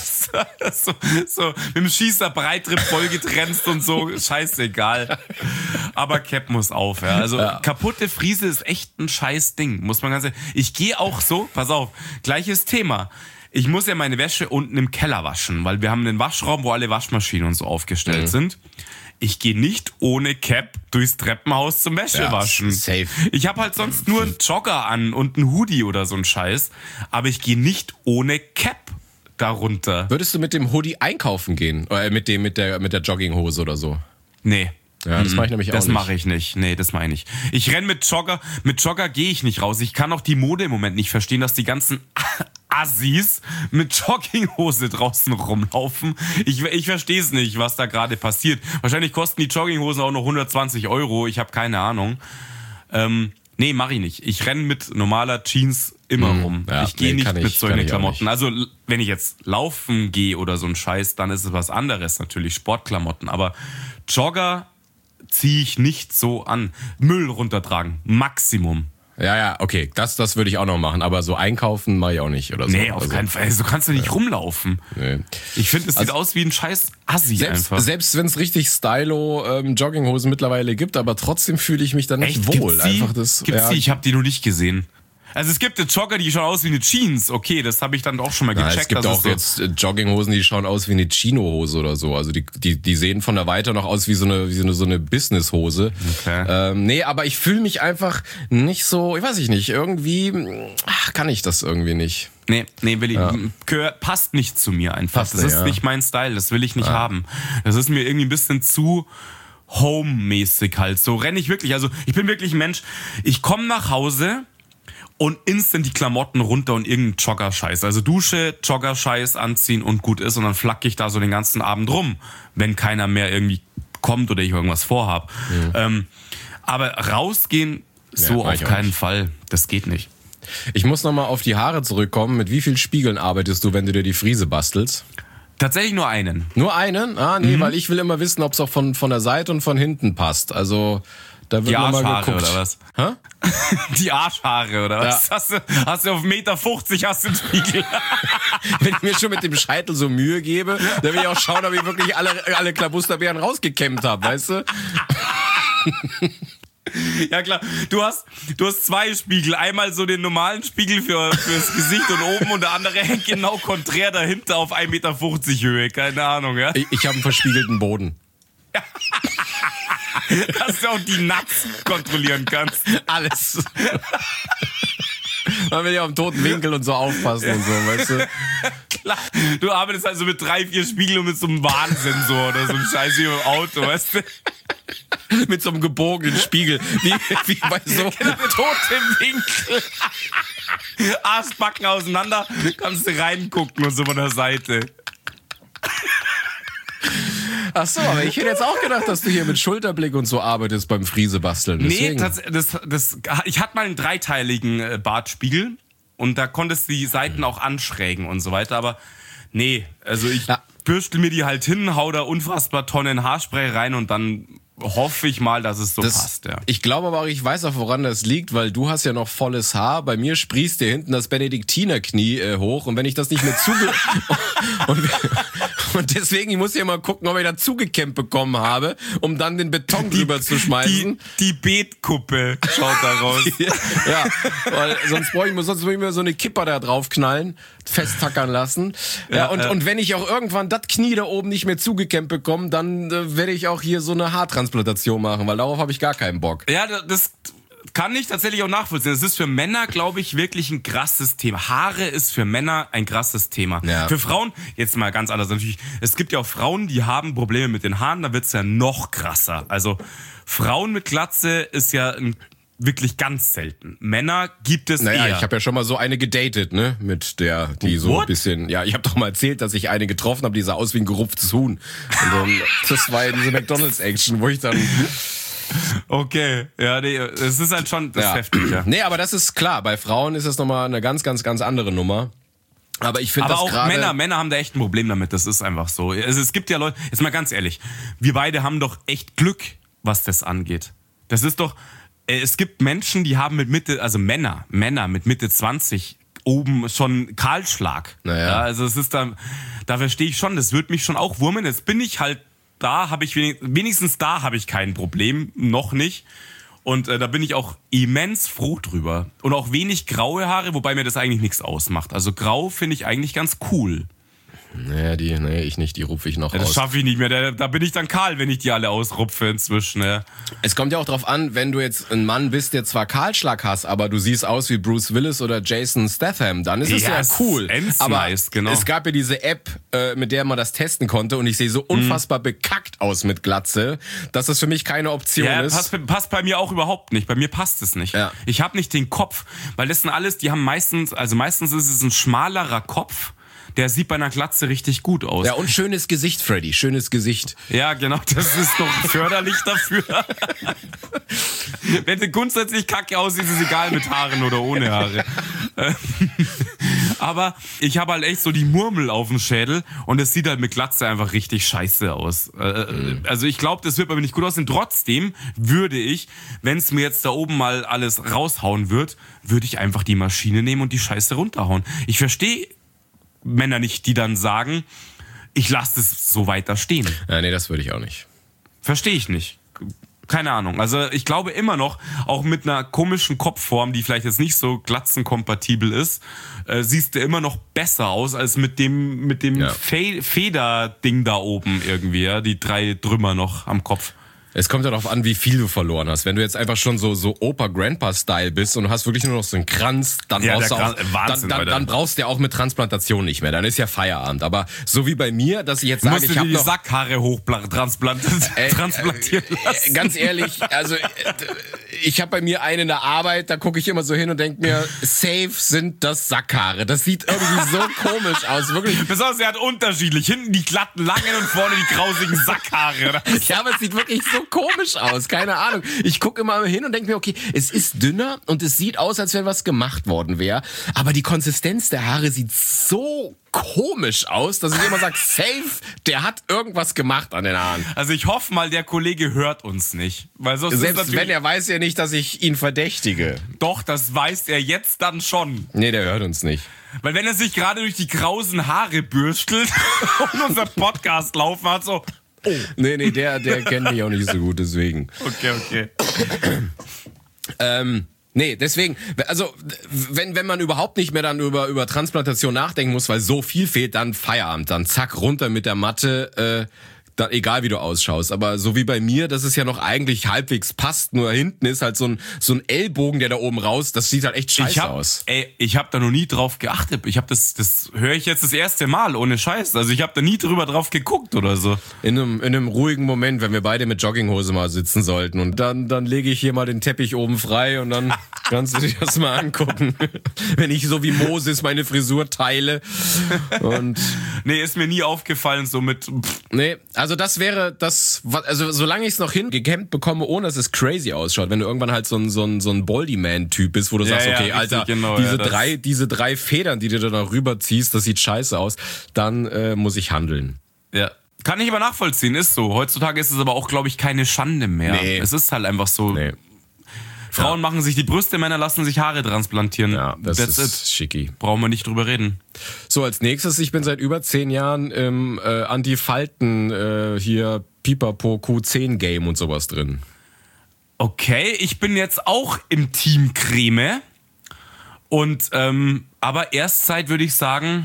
du? so mit dem Schießer Breitrip vollgetrennt und so, scheißegal. Aber Cap muss auf, ja. Also kaputte Friese ist echt ein scheiß Ding, muss man ganz ehrlich. Ich gehe auch so, pass auf, gleiches Thema. Ich muss ja meine Wäsche unten im Keller waschen, weil wir haben einen Waschraum, wo alle Waschmaschinen und so aufgestellt sind. Ich gehe nicht ohne Cap durchs Treppenhaus zum Wäschewaschen. Safe. Ich habe halt sonst nur einen Jogger an und einen Hoodie oder so ein Scheiß, aber ich gehe nicht ohne Cap darunter. Würdest du mit dem Hoodie einkaufen gehen? Oder mit der Jogginghose oder so? Nee. Ja, das mache ich nämlich auch nicht. Das mache ich nicht. Nee, das meine ich. Ich renne mit Jogger. Mit Jogger gehe ich nicht raus. Ich kann auch die Mode im Moment nicht verstehen, dass die ganzen Assis mit Jogginghose draußen rumlaufen. Ich verstehe es nicht, was da gerade passiert. Wahrscheinlich kosten die Jogginghosen auch noch 120 €. Ich habe keine Ahnung. Nee, mache ich nicht. Ich renne mit normaler Jeans immer rum. Ja, ich gehe nicht mit solchen Klamotten. Nicht. Also, wenn ich jetzt laufen gehe oder so ein Scheiß, dann ist es was anderes natürlich, Sportklamotten. Aber Jogger ziehe ich nicht so an. Müll runtertragen, Maximum. Ja, okay, das würde ich auch noch machen, aber so einkaufen mache ich auch nicht oder so. Nee, auf keinen Fall. So kannst du nicht rumlaufen. Nee. Ich finde, es sieht aus wie ein scheiß Assi einfach. Selbst wenn es richtig stylo Jogginghosen mittlerweile gibt, aber trotzdem fühle ich mich da nicht wohl. Gibt's die? Einfach das. Gibt's die? Ich habe die noch nicht gesehen. Also es gibt Jogger, die schauen aus wie eine Jeans. Okay, das habe ich dann auch schon mal gecheckt. Es gibt auch jetzt Jogginghosen, die schauen aus wie eine Chino-Hose oder so. Also die sehen von der Weite noch aus wie so eine Business-Hose. Okay. Nee, aber ich fühle mich einfach nicht so, ich weiß nicht, irgendwie kann ich das irgendwie nicht. Nee, passt nicht zu mir einfach. Das ist nicht mein Style, das will ich nicht haben. Das ist mir irgendwie ein bisschen zu home-mäßig halt. So renne ich wirklich. Also ich bin wirklich ein Mensch, ich komme nach Hause und instant die Klamotten runter und irgendein Jogger-Scheiß. Also Dusche, Jogger-Scheiß anziehen und gut ist. Und dann flacke ich da so den ganzen Abend rum, wenn keiner mehr irgendwie kommt oder ich irgendwas vorhab. Aber rausgehen, so auf keinen Fall. Das geht nicht. Ich muss nochmal auf die Haare zurückkommen. Mit wie vielen Spiegeln arbeitest du, wenn du dir die Frise bastelst? Tatsächlich nur einen. Nur einen? Weil ich will immer wissen, ob es auch von der Seite und von hinten passt. Also da wird nochmal geguckt. Oder was? Hä? Die Arschhaare oder was? Ja. Hast du auf 1,50 Meter hast du einen Spiegel. Wenn ich mir schon mit dem Scheitel so Mühe gebe, dann will ich auch schauen, ob ich wirklich alle Klabusterbeeren rausgekämmt habe, weißt du? Ja klar, du hast 2 Spiegel. Einmal so den normalen Spiegel fürs Gesicht und oben und der andere hängt genau konträr dahinter auf 1,50 Meter Höhe. Keine Ahnung, ja? Ich habe einen verspiegelten Boden. Ja. Dass du auch die Nuts kontrollieren kannst. Alles. Man will ja am toten Winkel und so aufpassen und so, weißt du? Klar, du arbeitest also mit 3, 4 Spiegeln und mit so einem Warnsensor oder so einem Scheiß wie im Auto, weißt du? Mit so einem gebogenen Spiegel, wie bei so genau, mit totem Winkel. Arschbacken auseinander, kannst du reingucken und so von der Seite. Ach so, aber ich hätte jetzt auch gedacht, dass du hier mit Schulterblick und so arbeitest beim Friese basteln. Deswegen. Nee, ich hatte mal einen dreiteiligen Bartspiegel und da konntest du die Seiten auch anschrägen und so weiter, aber nee, also ich bürstel mir die halt hin, hau da unfassbar Tonnen Haarspray rein und dann hoffe ich mal, dass es so passt. Ja. Ich glaube aber auch, ich weiß auch, woran das liegt, weil du hast ja noch volles Haar. Bei mir sprießt dir hinten das Benediktinerknie hoch und wenn ich das nicht mehr und deswegen, ich muss ja mal gucken, ob ich da zugekämmt bekommen habe, um dann den Beton drüber zu schmeißen. Die Beetkuppe schaut da raus. Ja, weil sonst muss ich mir so eine Kipper da drauf knallen, festtackern lassen. Ja, und wenn ich auch irgendwann das Knie da oben nicht mehr zugekämmt bekomme, dann werde ich auch hier so eine Haartransplantation machen, weil darauf habe ich gar keinen Bock. Ja, das kann ich tatsächlich auch nachvollziehen. Das ist für Männer, glaube ich, wirklich ein krasses Thema. Haare ist für Männer ein krasses Thema. Ja. Für Frauen, jetzt mal ganz anders natürlich, es gibt ja auch Frauen, die haben Probleme mit den Haaren, da wird's ja noch krasser. Also Frauen mit Glatze ist ja wirklich ganz selten. Männer gibt es eher. Ich habe ja schon mal so eine gedatet, ne? Mit der, die so ein bisschen... Ja, ich habe doch mal erzählt, dass ich eine getroffen habe, die sah aus wie ein gerupftes Huhn. Und dann, das war ja diese McDonalds-Action, wo ich dann... Okay, ja, nee, es ist halt schon heftig, ja. Nee, aber das ist klar, bei Frauen ist das nochmal eine ganz, ganz, ganz andere Nummer. Aber ich finde das auch Männer haben da echt ein Problem damit, das ist einfach so. Also es gibt ja Leute, jetzt mal ganz ehrlich, wir beide haben doch echt Glück, was das angeht. Das ist doch... Es gibt Menschen, die haben mit Mitte, also Männer mit Mitte 20 oben schon Kahlschlag. Naja. Ja, also es ist da verstehe ich schon, das wird mich schon auch wurmen. Jetzt bin ich halt da, habe ich wenigstens da habe ich kein Problem, noch nicht. Und da bin ich auch immens froh drüber. Und auch wenig graue Haare, wobei mir das eigentlich nichts ausmacht. Also grau finde ich eigentlich ganz cool. Ich nicht, die rupfe ich noch aus. Das schaffe ich nicht mehr, da bin ich dann kahl, wenn ich die alle ausrupfe inzwischen. Ja. Es kommt ja auch drauf an, wenn du jetzt ein Mann bist, der zwar Kahlschlag hast, aber du siehst aus wie Bruce Willis oder Jason Statham, dann ist es ja cool. Aber nice, genau. Es gab ja diese App, mit der man das testen konnte und ich sehe so unfassbar bekackt aus mit Glatze, dass das für mich keine Option ist. Passt bei mir auch überhaupt nicht. Bei mir passt es nicht. Ja. Ich habe nicht den Kopf, weil das sind alles, die haben meistens ist es ein schmalerer Kopf. Der sieht bei einer Glatze richtig gut aus. Ja, und schönes Gesicht, Freddy, schönes Gesicht. Ja, genau, das ist doch förderlich dafür. Wenn du grundsätzlich kacke aussiehst, ist es egal mit Haaren oder ohne Haare. Aber ich habe halt echt so die Murmel auf dem Schädel und es sieht halt mit Glatze einfach richtig scheiße aus. Also ich glaube, das wird bei mir nicht gut aussehen. Trotzdem würde ich, wenn es mir jetzt da oben mal alles raushauen würde ich einfach die Maschine nehmen und die Scheiße runterhauen. Ich verstehe Männer nicht, die dann sagen, ich lasse es so weiter stehen. Ja, nee, das würde ich auch nicht. Verstehe ich nicht. Keine Ahnung. Also ich glaube immer noch, auch mit einer komischen Kopfform, die vielleicht jetzt nicht so glatzenkompatibel ist, siehst du immer noch besser aus als mit dem Federding da oben irgendwie, ja? Die 3 Trümmer noch am Kopf. Es kommt ja darauf an, wie viel du verloren hast. Wenn du jetzt einfach schon so Opa-Grandpa-Style bist und du hast wirklich nur noch so einen Kranz, dann brauchst du ja auch mit Transplantation nicht mehr. Dann ist ja Feierabend. Aber so wie bei mir, dass ich jetzt sage, ich habe die Sackhaare transplantieren lassen. Ganz ehrlich, also ich habe bei mir eine in der Arbeit, da gucke ich immer so hin und denke mir, safe sind das Sackhaare. Das sieht irgendwie so komisch aus. Wirklich. Besonders, er hat unterschiedlich. Hinten die glatten, langen und vorne die grausigen Sackhaare. Ja, aber es sieht wirklich so komisch aus, keine Ahnung. Ich gucke immer hin und denke mir, okay, es ist dünner und es sieht aus, als wenn was gemacht worden wäre, aber die Konsistenz der Haare sieht so komisch aus, dass ich immer sage, safe, der hat irgendwas gemacht an den Haaren. Also ich hoffe mal, der Kollege hört uns nicht. Weil sonst selbst wenn, er weiß ja nicht, dass ich ihn verdächtige. Doch, das weiß er jetzt dann schon. Nee, der hört uns nicht. Weil wenn er sich gerade durch die krausen Haare bürstelt und unser Podcast laufen hat, so... Oh. Nee, der kennt mich auch nicht so gut, deswegen. Okay. Nee, deswegen, also wenn man überhaupt nicht mehr dann über Transplantation nachdenken muss, weil so viel fehlt, dann Feierabend, dann zack, runter mit der Matte, dann, egal wie du ausschaust. Aber so wie bei mir, dass es ja noch eigentlich halbwegs passt, nur hinten ist halt so ein Ellbogen, der da oben raus, das sieht halt echt scheiße aus. Ich habe da noch nie drauf geachtet. Das höre ich jetzt das erste Mal, ohne Scheiß. Also ich habe da nie drauf geguckt oder so. In einem ruhigen Moment, wenn wir beide mit Jogginghose mal sitzen sollten und dann lege ich hier mal den Teppich oben frei und dann kannst du dir das mal angucken. Wenn ich so wie Moses meine Frisur teile. Und nee, ist mir nie aufgefallen, so mit... Nee, also das wäre das, also solange ich es noch hingekämmt bekomme, ohne dass es crazy ausschaut, wenn du irgendwann halt so ein Baldy-Man-Typ bist, wo du sagst, okay, Alter, genau, diese drei Federn, die du da noch rüberziehst, das sieht scheiße aus, dann muss ich handeln. Ja. Kann ich aber nachvollziehen, ist so. Heutzutage ist es aber auch, glaube ich, keine Schande mehr. Nee. Es ist halt einfach so... Nee. Frauen machen sich die Brüste, Männer lassen sich Haare transplantieren. Ja, das ist schicki. Brauchen wir nicht drüber reden. So, als nächstes, ich bin seit über 10 Jahren im Anti-Falten hier Pipapo Q10-Game und sowas drin. Okay, ich bin jetzt auch im Team Creme. Und, aber erst seit, würde ich sagen...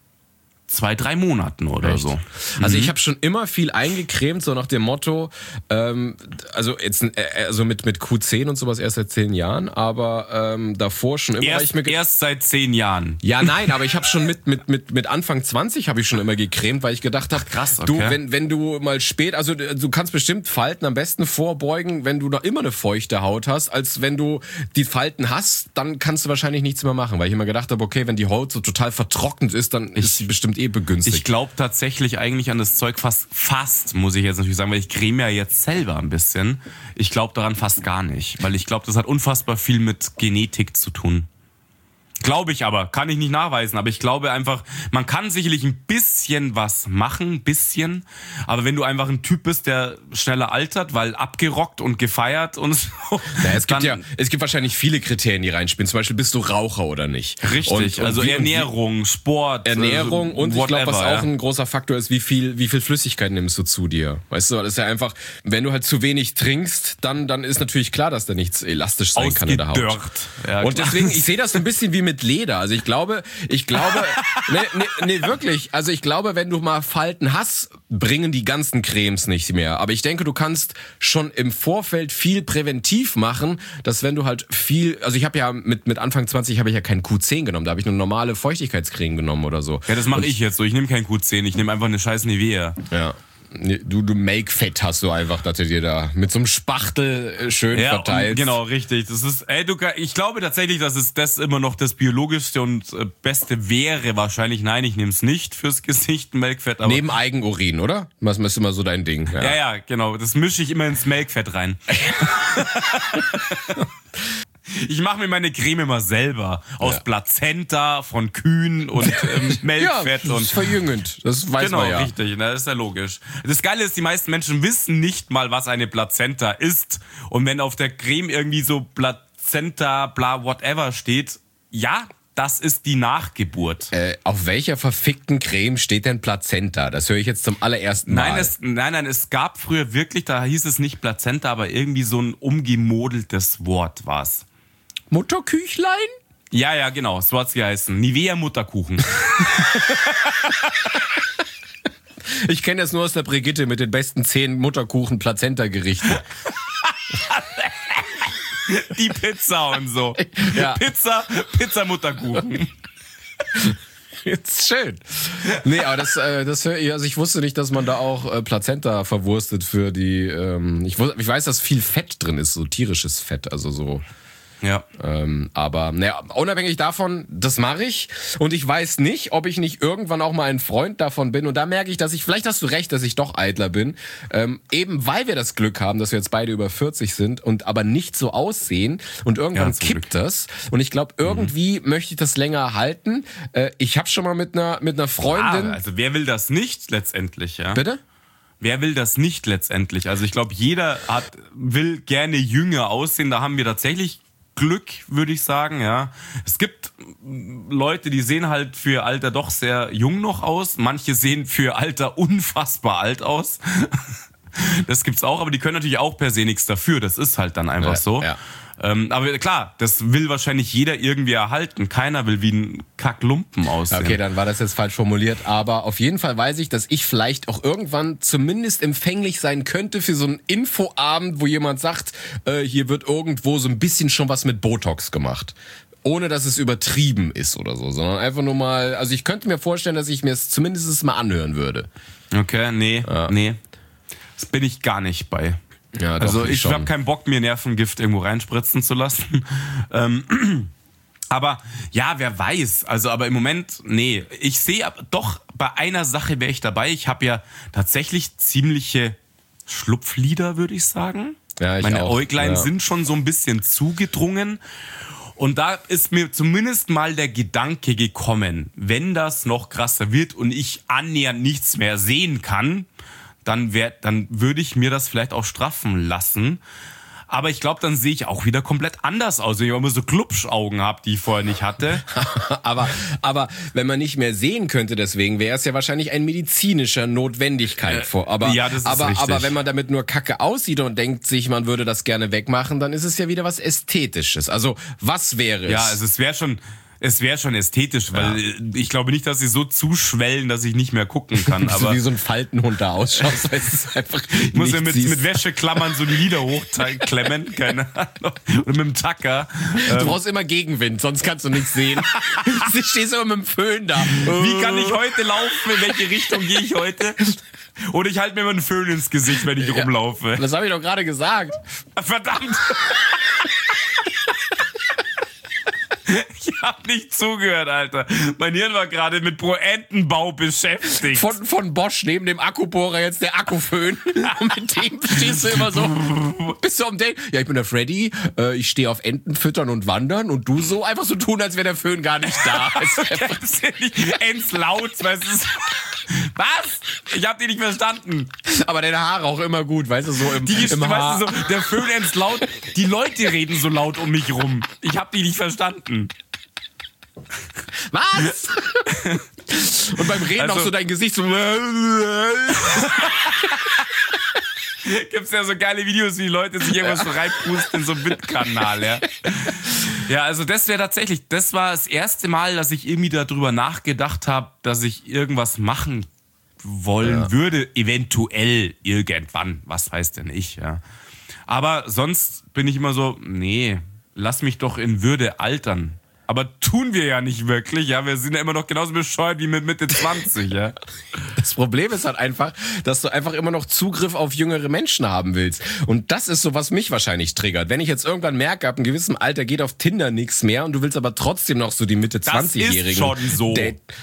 2-3 Monaten oder echt? So. Also ich habe schon immer viel eingecremt, so nach dem Motto, also jetzt also mit Q10 und sowas erst seit 10 Jahren, aber davor schon immer. Erst seit 10 Jahren. Ja, nein, aber ich habe schon mit Anfang 20 habe ich schon immer gecremt, weil ich gedacht habe, krass, okay. Du, wenn du mal spät, also du kannst bestimmt Falten am besten vorbeugen, wenn du noch immer eine feuchte Haut hast, als wenn du die Falten hast, dann kannst du wahrscheinlich nichts mehr machen, weil ich immer gedacht habe, okay, wenn die Haut so total vertrocknet ist, dann ist sie bestimmt begünstigt. Ich glaube tatsächlich eigentlich an das Zeug fast, muss ich jetzt natürlich sagen, weil ich creme ja jetzt selber ein bisschen. Ich glaube daran fast gar nicht, weil ich glaube, das hat unfassbar viel mit Genetik zu tun. Glaube ich aber, kann ich nicht nachweisen, aber ich glaube einfach, man kann sicherlich ein bisschen was machen, aber wenn du einfach ein Typ bist, der schneller altert, weil abgerockt und gefeiert und so. Ja, es gibt wahrscheinlich viele Kriterien, die reinspielen, zum Beispiel bist du Raucher oder nicht. Richtig, also Ernährung, Sport. Ernährung und whatever, ich glaube, was auch ein großer Faktor ist, wie viel Flüssigkeit nimmst du zu dir. Weißt du, das ist ja einfach, wenn du halt zu wenig trinkst, dann ist natürlich klar, dass da nichts elastisch sein kann in der Haut. Ja, und deswegen, ich sehe das so ein bisschen wie mit Leder. Also ich glaube, nee, wirklich. Also ich glaube, wenn du mal Falten hast, bringen die ganzen Cremes nicht mehr. Aber ich denke, du kannst schon im Vorfeld viel präventiv machen, dass wenn du halt also ich habe ja mit Anfang 20 habe ich ja kein Q10 genommen, da habe ich eine normale Feuchtigkeitscreme genommen oder so. Ja, das mache ich jetzt so. Ich nehme kein Q10, ich nehme einfach eine scheiß Nivea. Ja. Du Make-Fett hast du einfach, dass du dir da mit so einem Spachtel schön verteilst. Genau, richtig. Das ist, ich glaube tatsächlich, dass es das immer noch das biologischste und beste wäre wahrscheinlich. Nein, ich nehme es nicht fürs Gesicht, Melkfett. Aber neben Eigenurin, oder? Was ist immer so dein Ding? Ja, genau. Das mische ich immer ins Melkfett rein. Ich mache mir meine Creme immer selber. Aus Plazenta, von Kühen und Melkfett. Ja, das ist verjüngend. Das weiß man ja. Genau, richtig. Das ist ja logisch. Das Geile ist, die meisten Menschen wissen nicht mal, was eine Plazenta ist. Und wenn auf der Creme irgendwie so Plazenta, bla, whatever steht, ja, das ist die Nachgeburt. Auf welcher verfickten Creme steht denn Plazenta? Das höre ich jetzt zum allerersten Mal. Nein, es gab früher wirklich, da hieß es nicht Plazenta, aber irgendwie so ein umgemodeltes Wort war's. Mutterküchlein? Ja, genau, so hat's geheißen. Nivea Mutterkuchen. Ich kenne das nur aus der Brigitte mit den besten 10 Mutterkuchen-Plazenta-Gerichten. Die Pizza und so. Ja. Pizza Mutterkuchen. Jetzt schön. Nee, aber das höre ich, also ich wusste nicht, dass man da auch Plazenta verwurstet für die, ich weiß, dass viel Fett drin ist, so tierisches Fett, also so. Ja. Aber naja, unabhängig davon, das mache ich. Und ich weiß nicht, ob ich nicht irgendwann auch mal ein Freund davon bin. Und da merke ich, vielleicht hast du recht, dass ich doch eitler bin. Eben weil wir das Glück haben, dass wir jetzt beide über 40 sind und aber nicht so aussehen. Und irgendwann kippt das. Und ich glaube, irgendwie möchte ich das länger halten. Ich habe schon mal mit einer Freundin... Also wer will das nicht letztendlich, ja? Bitte? Wer will das nicht letztendlich? Also ich glaube, jeder will gerne jünger aussehen. Da haben wir tatsächlich Glück, würde ich sagen, ja. Es gibt Leute, die sehen halt für Alter doch sehr jung noch aus. Manche sehen für Alter unfassbar alt aus. Das gibt's auch, aber die können natürlich auch per se nichts dafür. Das ist halt dann einfach so. Ja. Aber klar, das will wahrscheinlich jeder irgendwie erhalten. Keiner will wie ein Kacklumpen aussehen. Okay, dann war das jetzt falsch formuliert. Aber auf jeden Fall weiß ich, dass ich vielleicht auch irgendwann zumindest empfänglich sein könnte für so einen Infoabend, wo jemand sagt, hier wird irgendwo so ein bisschen schon was mit Botox gemacht. Ohne, dass es übertrieben ist oder so, sondern einfach nur mal, also ich könnte mir vorstellen, dass ich mir es zumindest mal anhören würde. Okay, nee. Das bin ich gar nicht bei. Ja, doch, also ich habe keinen Bock, mir Nervengift irgendwo reinspritzen zu lassen. Aber ja, wer weiß. Also, aber im Moment, nee. Ich sehe doch, bei einer Sache wäre ich dabei. Ich habe ja tatsächlich ziemliche Schlupflider, würde ich sagen. Ja, Meine auch. Äuglein sind schon so ein bisschen zugedrungen. Und da ist mir zumindest mal der Gedanke gekommen, wenn das noch krasser wird und ich annähernd nichts mehr sehen kann, dann würde ich mir das vielleicht auch straffen lassen. Aber ich glaube, dann sehe ich auch wieder komplett anders aus, wenn ich immer so Glubschaugen habe, die ich vorher nicht hatte. aber wenn man nicht mehr sehen könnte, deswegen wäre es ja wahrscheinlich eine medizinische Notwendigkeit vor. Ja, das ist richtig. Aber wenn man damit nur kacke aussieht und denkt sich, man würde das gerne wegmachen, dann ist es ja wieder was Ästhetisches. Also was wäre es? Ja, also es wäre schon ästhetisch, weil ich glaube nicht, dass sie so zuschwellen, dass ich nicht mehr gucken kann. So Aber wie so ein Faltenhund da ausschaust, weil es einfach ich muss ja nicht mit Wäscheklammern so die Lider hochklemmen, keine Ahnung. Und mit dem Tacker. Du brauchst immer Gegenwind, sonst kannst du nichts sehen. Du stehst immer mit dem Föhn da. Wie kann ich heute laufen? In welche Richtung gehe ich heute? Oder ich halte mir immer einen Föhn ins Gesicht, wenn ich rumlaufe. Das habe ich doch gerade gesagt. Verdammt! Ich hab nicht zugehört, Alter. Mein Hirn war gerade mit Poentenbau beschäftigt. Von Bosch neben dem Akkubohrer jetzt der Akkuföhn. Und mit dem stehst du immer so. Bist du am Date? Ja, ich bin der Freddy. Ich stehe auf Enten füttern und wandern. Und du so einfach so tun, als wäre der Föhn gar nicht da. Das ist ja nicht Entslaut, weißt du? Was? Ich hab die nicht verstanden. Aber deine Haare auch immer gut, weißt du, so im Haar. Weißt du, so, der Föhn entslaut. Die Leute reden so laut um mich rum. Ich hab die nicht verstanden. Was? Und beim Reden auch so dein Gesicht so. Gibt's ja so geile Videos, wie Leute sich irgendwas so reinpusten in so einem Windkanal, ja. Ja, also das war das erste Mal, dass ich irgendwie darüber nachgedacht habe, dass ich irgendwas machen wollen würde, eventuell irgendwann, was weiß denn ich, ja. Aber sonst bin ich immer so, nee, lass mich doch in Würde altern. Aber tun wir ja nicht wirklich, ja. Wir sind ja immer noch genauso bescheuert wie mit Mitte 20, ja. Das Problem ist halt einfach, dass du einfach immer noch Zugriff auf jüngere Menschen haben willst. Und das ist so, was mich wahrscheinlich triggert. Wenn ich jetzt irgendwann merke, ab einem gewissen Alter geht auf Tinder nichts mehr und du willst aber trotzdem noch so die Mitte 20-Jährigen. Das ist schon so.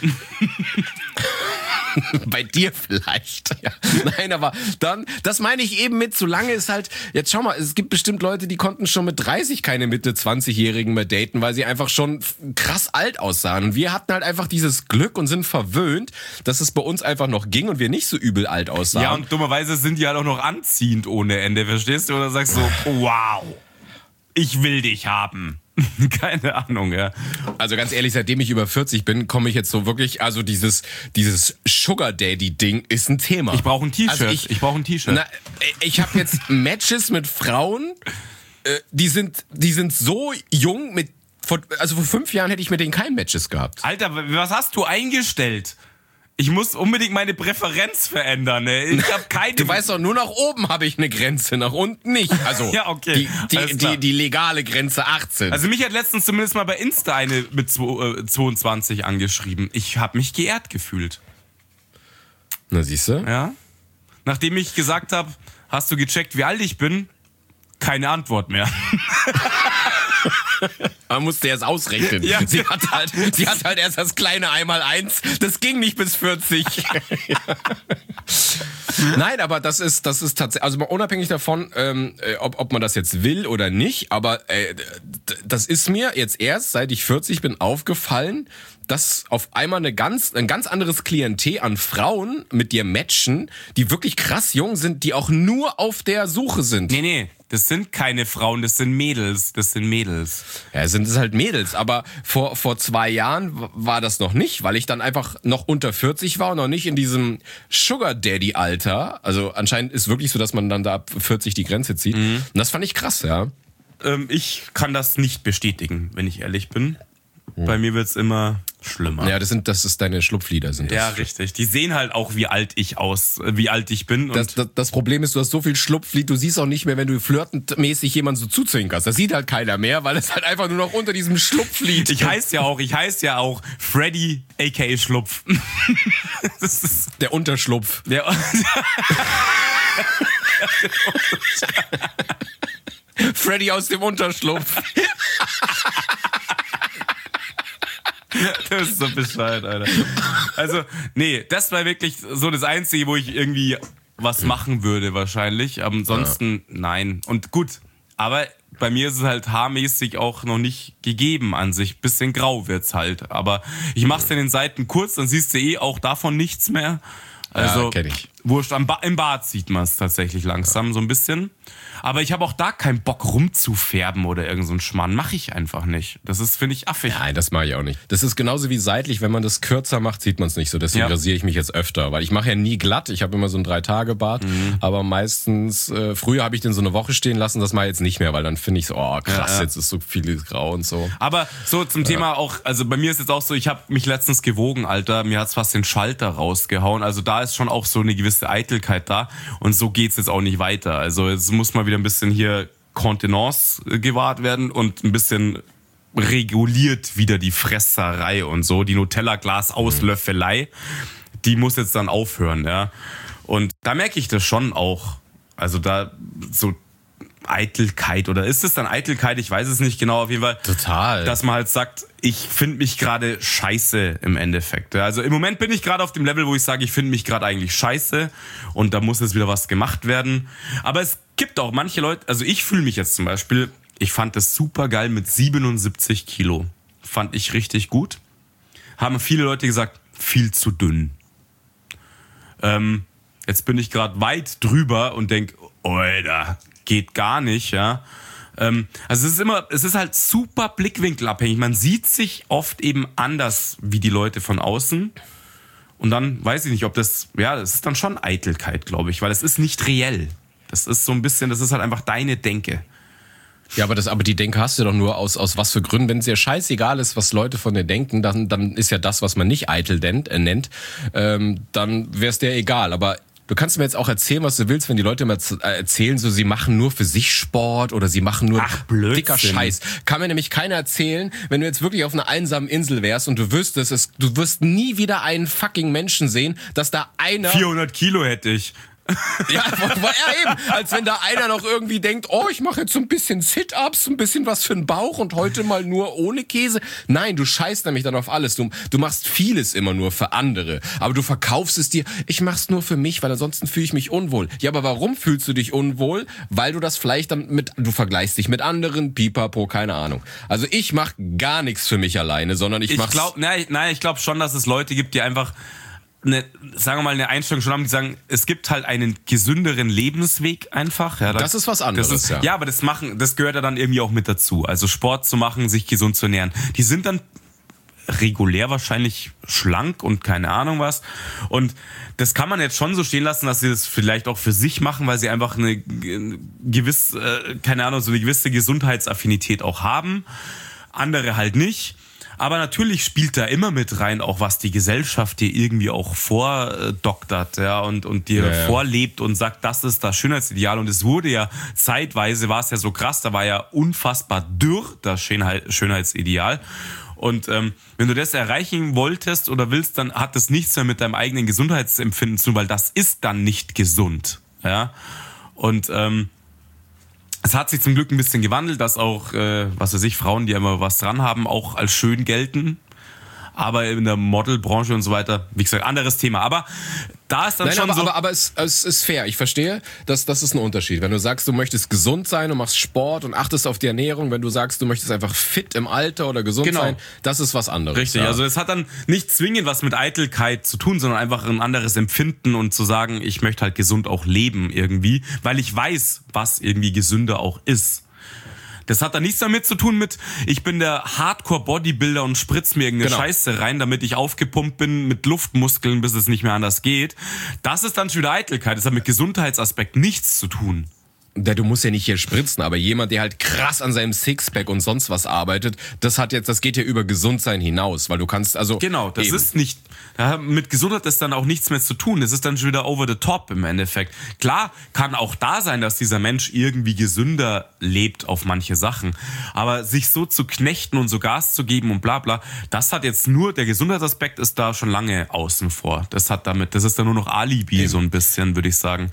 Bei dir vielleicht. Ja. Nein, aber dann, das meine ich eben mit, solange es halt, jetzt schau mal, es gibt bestimmt Leute, die konnten schon mit 30 keine Mitte 20-Jährigen mehr daten, weil sie einfach schon krass alt aussahen. Und wir hatten halt einfach dieses Glück und sind verwöhnt, dass es bei uns einfach noch ging und wir nicht so übel alt aussahen. Ja, und dummerweise sind die halt auch noch anziehend ohne Ende, verstehst du? Oder sagst so, wow, ich will dich haben. Keine Ahnung, ja. Also ganz ehrlich, seitdem ich über 40 bin, komme ich jetzt so wirklich, also dieses Sugar Daddy Ding ist ein Thema. Ich brauche ein T-Shirt. Also ich brauche ein T-Shirt. Ich habe jetzt Matches mit Frauen, die sind so jung, also vor 5 Jahren hätte ich mit denen kein Matches gehabt. Alter, was hast du eingestellt? Ich muss unbedingt meine Präferenz verändern. Ne? Ich habe keine. Du weißt doch, nur nach oben habe ich eine Grenze, nach unten nicht. Also ja, okay. Die legale Grenze 18. Also mich hat letztens zumindest mal bei Insta eine mit 22 angeschrieben. Ich habe mich geehrt gefühlt. Na, siehst du? Ja. Nachdem ich gesagt habe, hast du gecheckt, wie alt ich bin? Keine Antwort mehr. Man musste erst ausrechnen. Ja. Sie hat halt erst das kleine 1x1. Das ging nicht bis 40. Nein, aber das ist tatsächlich, also mal unabhängig davon, ob man das jetzt will oder nicht, aber das ist mir jetzt erst, seit ich 40 bin, aufgefallen, dass auf einmal ein ganz anderes Klientel an Frauen mit dir matchen, die wirklich krass jung sind, die auch nur auf der Suche sind. Nee, das sind keine Frauen, das sind Mädels. Ja, sind es halt Mädels, aber vor 2 Jahren war das noch nicht, weil ich dann einfach noch unter 40 war und noch nicht in diesem Sugar Daddy Alter. Also anscheinend ist wirklich so, dass man dann da ab 40 die Grenze zieht. Mhm. Und das fand ich krass, ja. Ich kann das nicht bestätigen, wenn ich ehrlich bin. Bei mir wird's immer schlimmer. Ja, das ist deine Schlupflieder sind das. Ja, richtig. Die sehen halt auch, wie alt ich bin. Und das Problem ist, du hast so viel Schlupflied, du siehst auch nicht mehr, wenn du flirtendmäßig jemanden so zuzwinkerst. Das sieht halt keiner mehr, weil es halt einfach nur noch unter diesem Schlupflied. Ich heiß ja auch Freddy aka Schlupf. Das ist der Unterschlupf. Freddy aus dem Unterschlupf. Das ist so bescheuert, Alter. Also, nee, das war wirklich so das Einzige, wo ich irgendwie was machen würde wahrscheinlich. Ansonsten, nein. Und gut, aber bei mir ist es halt haarmäßig auch noch nicht gegeben an sich. Bisschen grau wird's halt. Aber ich mach's in den Seiten kurz, dann siehst du auch davon nichts mehr. Also, ja, kenn ich. Wurscht, im Bart sieht man es tatsächlich langsam so ein bisschen. Aber ich habe auch da keinen Bock rumzufärben oder irgend so einen Schmarrn. Mache ich einfach nicht. Das ist, finde ich, affig. Nein, das mache ich auch nicht. Das ist genauso wie seitlich. Wenn man das kürzer macht, sieht man es nicht so. Deswegen rasiere ich mich jetzt öfter. Weil ich mache ja nie glatt. Ich habe immer so ein 3-Tage-Bart. Aber meistens, früher habe ich den so eine Woche stehen lassen. Das mache ich jetzt nicht mehr. Weil dann finde ich so, oh krass, jetzt ist so viel grau und so. Aber so zum Thema auch, also bei mir ist jetzt auch so, ich habe mich letztens gewogen, Alter. Mir hat's fast den Schalter rausgehauen. Also da ist schon auch so eine gewisse Eitelkeit da. Und so geht's jetzt auch nicht weiter. Also jetzt muss man wieder ein bisschen hier Kontenance gewahrt werden und ein bisschen reguliert wieder die Fresserei und so. Die Nutella-Glas-Auslöffelei, die muss jetzt dann aufhören, ja. Und da merke ich das schon auch. Also da so Eitelkeit, oder ist es dann Eitelkeit? Ich weiß es nicht genau, auf jeden Fall. Total. Dass man halt sagt, ich finde mich gerade scheiße im Endeffekt. Also im Moment bin ich gerade auf dem Level, wo ich sage, ich finde mich gerade eigentlich scheiße und da muss jetzt wieder was gemacht werden. Aber es gibt auch manche Leute, also ich fühle mich jetzt zum Beispiel, ich fand das super geil mit 77 Kilo. Fand ich richtig gut. Haben viele Leute gesagt, viel zu dünn. Jetzt bin ich gerade weit drüber und denke, Alter, geht gar nicht, ja. Also es ist halt super blickwinkelabhängig. Man sieht sich oft eben anders wie die Leute von außen. Und dann weiß ich nicht, ob das ist dann schon Eitelkeit, glaube ich, weil es ist nicht reell. Das ist so ein bisschen, das ist halt einfach deine Denke. Ja, aber die Denke hast du doch nur aus was für Gründen. Wenn es dir scheißegal ist, was Leute von dir denken, dann ist ja das, was man nicht eitel nennt, dann wäre es dir egal. Aber du kannst mir jetzt auch erzählen, was du willst, wenn die Leute immer erzählen, so sie machen nur für sich Sport oder sie machen nur dicker Scheiß. Kann mir nämlich keiner erzählen, wenn du jetzt wirklich auf einer einsamen Insel wärst und du wüsstest, du wirst nie wieder einen fucking Menschen sehen, dass da einer... 400 Kilo hätte ich. Ja, eben. Als wenn da einer noch irgendwie denkt, oh, ich mache jetzt so ein bisschen Sit-Ups, ein bisschen was für den Bauch und heute mal nur ohne Käse. Nein, du scheißt nämlich dann auf alles. Du machst vieles immer nur für andere. Aber du verkaufst es dir, ich mach's nur für mich, weil ansonsten fühle ich mich unwohl. Ja, aber warum fühlst du dich unwohl? Weil du das vielleicht dann du vergleichst dich mit anderen, pipapo, keine Ahnung. Also ich mach gar nichts für mich alleine, sondern ich glaube schon, dass es Leute gibt, die einfach sagen wir mal, eine Einstellung schon haben, die sagen, es gibt halt einen gesünderen Lebensweg einfach. Ja, das ist was anderes, ja. Aber das gehört ja dann irgendwie auch mit dazu. Also Sport zu machen, sich gesund zu ernähren. Die sind dann regulär wahrscheinlich schlank und keine Ahnung was. Und das kann man jetzt schon so stehen lassen, dass sie das vielleicht auch für sich machen, weil sie einfach eine gewisse, keine Ahnung, so eine gewisse Gesundheitsaffinität auch haben. Andere halt nicht. Aber natürlich spielt da immer mit rein, auch was die Gesellschaft dir irgendwie auch vordoktert, ja, und dir vorlebt und sagt, das ist das Schönheitsideal. Und es wurde ja zeitweise, war es ja so krass, da war ja unfassbar dürr das Schönheitsideal. Und wenn du das erreichen wolltest oder willst, dann hat das nichts mehr mit deinem eigenen Gesundheitsempfinden zu tun, weil das ist dann nicht gesund, ja. Und es hat sich zum Glück ein bisschen gewandelt, dass auch, was weiß ich, Frauen, die immer was dran haben, auch als schön gelten. Aber in der Modelbranche und so weiter, wie gesagt, anderes Thema. Aber da ist dann aber es ist fair. Ich verstehe, das ist ein Unterschied. Wenn du sagst, du möchtest gesund sein und machst Sport und achtest auf die Ernährung, wenn du sagst, du möchtest einfach fit im Alter oder gesund sein, das ist was anderes. Richtig, also es hat dann nicht zwingend was mit Eitelkeit zu tun, sondern einfach ein anderes Empfinden und zu sagen, ich möchte halt gesund auch leben irgendwie, weil ich weiß, was irgendwie gesünder auch ist. Das hat dann nichts damit zu tun mit, ich bin der Hardcore-Bodybuilder und spritz mir irgendeine Scheiße rein, damit ich aufgepumpt bin mit Luftmuskeln, bis es nicht mehr anders geht. Das ist dann schon wieder Eitelkeit. Das hat mit Gesundheitsaspekt nichts zu tun. Du musst ja nicht hier spritzen, aber jemand, der halt krass an seinem Sixpack und sonst was arbeitet, das geht ja über Gesundsein hinaus, weil du kannst, also... Genau, das ist nicht, mit Gesundheit ist dann auch nichts mehr zu tun, das ist dann schon wieder over the top im Endeffekt. Klar, kann auch da sein, dass dieser Mensch irgendwie gesünder lebt auf manche Sachen, aber sich so zu knechten und so Gas zu geben und bla bla, das hat jetzt nur, der Gesundheitsaspekt ist da schon lange außen vor. Das ist dann nur noch Alibi, so ein bisschen, würde ich sagen.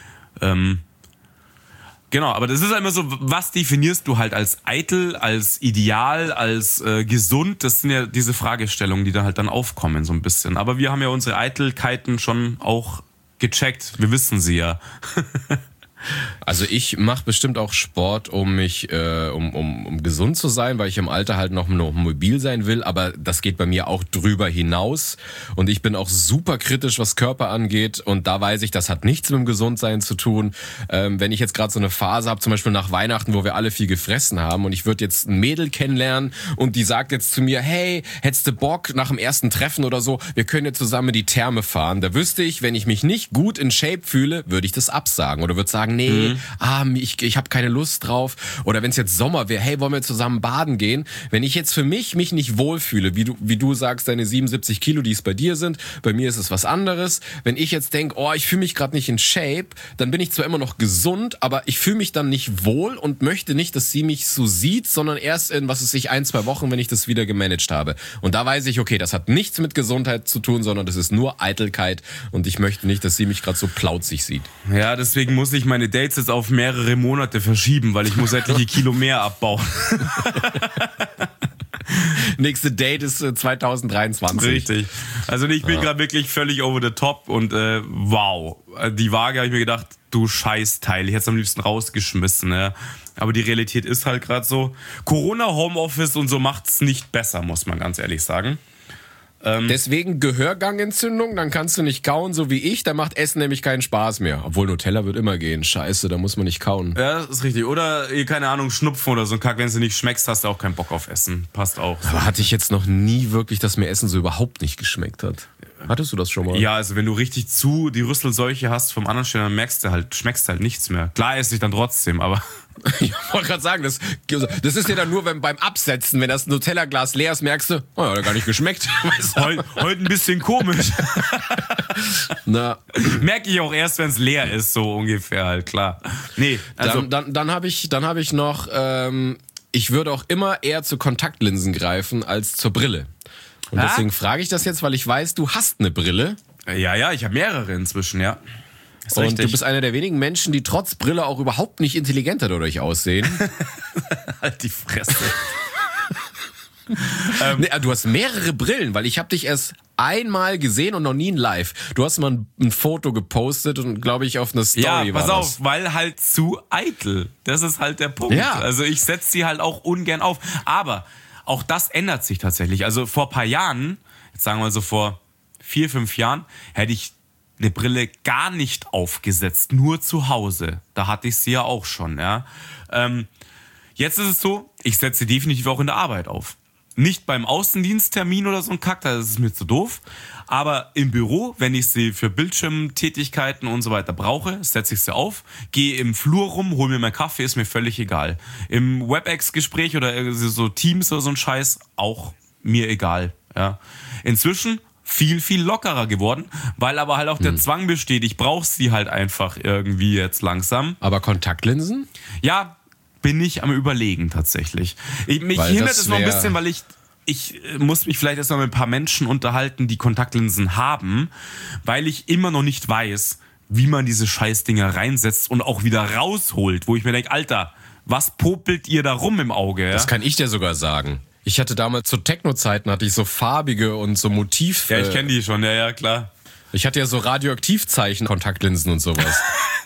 Genau, aber das ist halt immer so, was definierst du halt als eitel, als ideal, als gesund? Das sind ja diese Fragestellungen, die da halt dann aufkommen so ein bisschen. Aber wir haben ja unsere Eitelkeiten schon auch gecheckt. Wir wissen sie ja. Also ich mache bestimmt auch Sport, um mich, um gesund zu sein, weil ich im Alter halt noch mobil sein will, aber das geht bei mir auch drüber hinaus und ich bin auch super kritisch, was Körper angeht und da weiß ich, das hat nichts mit dem Gesundsein zu tun. Wenn ich jetzt gerade so eine Phase habe, zum Beispiel nach Weihnachten, wo wir alle viel gefressen haben und ich würde jetzt ein Mädel kennenlernen und die sagt jetzt zu mir, hey, hättest du Bock nach dem ersten Treffen oder so, wir können jetzt zusammen die Therme fahren. Da wüsste ich, wenn ich mich nicht gut in Shape fühle, würde ich das absagen oder würde sagen, nee, ich habe keine Lust drauf. Oder wenn es jetzt Sommer wäre, hey, wollen wir zusammen baden gehen? Wenn ich jetzt für mich nicht wohlfühle, wie du sagst, deine 77 Kilo, die es bei dir sind, bei mir ist es was anderes. Wenn ich jetzt denke, ich fühle mich gerade nicht in Shape, dann bin ich zwar immer noch gesund, aber ich fühle mich dann nicht wohl und möchte nicht, dass sie mich so sieht, sondern erst in, 1-2 Wochen, wenn ich das wieder gemanagt habe. Und da weiß ich, okay, das hat nichts mit Gesundheit zu tun, sondern das ist nur Eitelkeit und ich möchte nicht, dass sie mich gerade so plauzig sieht. Ja, deswegen muss ich meine Dates jetzt auf mehrere Monate verschieben, weil ich muss etliche Kilo mehr abbauen. Nächste Date ist 2023. Richtig. Also ich bin gerade wirklich völlig over the top und wow. Die Waage habe ich mir gedacht, du Scheißteil. Ich hätte es am liebsten rausgeschmissen. Ja. Aber die Realität ist halt gerade so. Corona, Homeoffice und so macht's nicht besser, muss man ganz ehrlich sagen. Deswegen Gehörgangentzündung, dann kannst du nicht kauen, so wie ich, dann macht Essen nämlich keinen Spaß mehr. Obwohl Nutella wird immer gehen, scheiße, da muss man nicht kauen. Ja, das ist richtig. Oder, keine Ahnung, Schnupfen oder so ein Kack, wenn du nicht schmeckst, hast du auch keinen Bock auf Essen. Passt auch. Aber hatte ich jetzt noch nie wirklich, dass mir Essen so überhaupt nicht geschmeckt hat. Hattest du das schon mal? Ja, also wenn du richtig die Rüsselseuche hast vom anderen Stellen, dann schmeckst du halt nichts mehr. Klar esse ich dann trotzdem, aber... Ich wollte gerade sagen, das ist ja dann nur beim Absetzen, wenn das Nutella-Glas leer ist, merkst du, hat gar nicht geschmeckt. Heute ein bisschen komisch. Na. Merke ich auch erst, wenn es leer ist, so ungefähr halt, klar. Nee, also... Dann hab ich noch, ich würde auch immer eher zu Kontaktlinsen greifen als zur Brille. Und deswegen frage ich das jetzt, weil ich weiß, du hast eine Brille. Ja, ich habe mehrere inzwischen, ja. Und richtig. Du bist einer der wenigen Menschen, die trotz Brille auch überhaupt nicht intelligenter dadurch aussehen. Halt die Fresse. Du hast mehrere Brillen, weil ich habe dich erst einmal gesehen und noch nie in live. Du hast mal ein Foto gepostet und glaube ich auf eine Story. Ja, pass auf, weil halt zu eitel. Das ist halt der Punkt. Ja. Also ich setze sie halt auch ungern auf. Aber auch das ändert sich tatsächlich. Also vor ein paar Jahren, jetzt sagen wir so vor 4, 5 Jahren hätte ich eine Brille gar nicht aufgesetzt, nur zu Hause. Da hatte ich sie ja auch schon, ja. Jetzt ist es so, ich setze sie definitiv auch in der Arbeit auf. Nicht beim Außendiensttermin oder so ein Kack, da ist es mir zu doof. Aber im Büro, wenn ich sie für Bildschirmtätigkeiten und so weiter brauche, setze ich sie auf, gehe im Flur rum, hole mir meinen Kaffee, ist mir völlig egal. Im WebEx-Gespräch oder so Teams oder so ein Scheiß, auch mir egal. Ja. Inzwischen viel, viel lockerer geworden, weil aber halt auch der Zwang besteht. Ich brauche sie halt einfach irgendwie jetzt langsam. Aber Kontaktlinsen? Ja, bin ich am Überlegen tatsächlich. Mich hindert es noch ein bisschen, weil ich muss mich vielleicht erstmal mit ein paar Menschen unterhalten, die Kontaktlinsen haben, weil ich immer noch nicht weiß, wie man diese Scheißdinger reinsetzt und auch wieder rausholt, wo ich mir denke, Alter, was popelt ihr da rum im Auge? Ja? Das kann ich dir sogar sagen. Ich hatte damals zu Techno-Zeiten hatte ich so farbige und so Motiv. Ja, ich kenne die schon, ja, klar. Ich hatte ja so Radioaktivzeichen, Kontaktlinsen und sowas.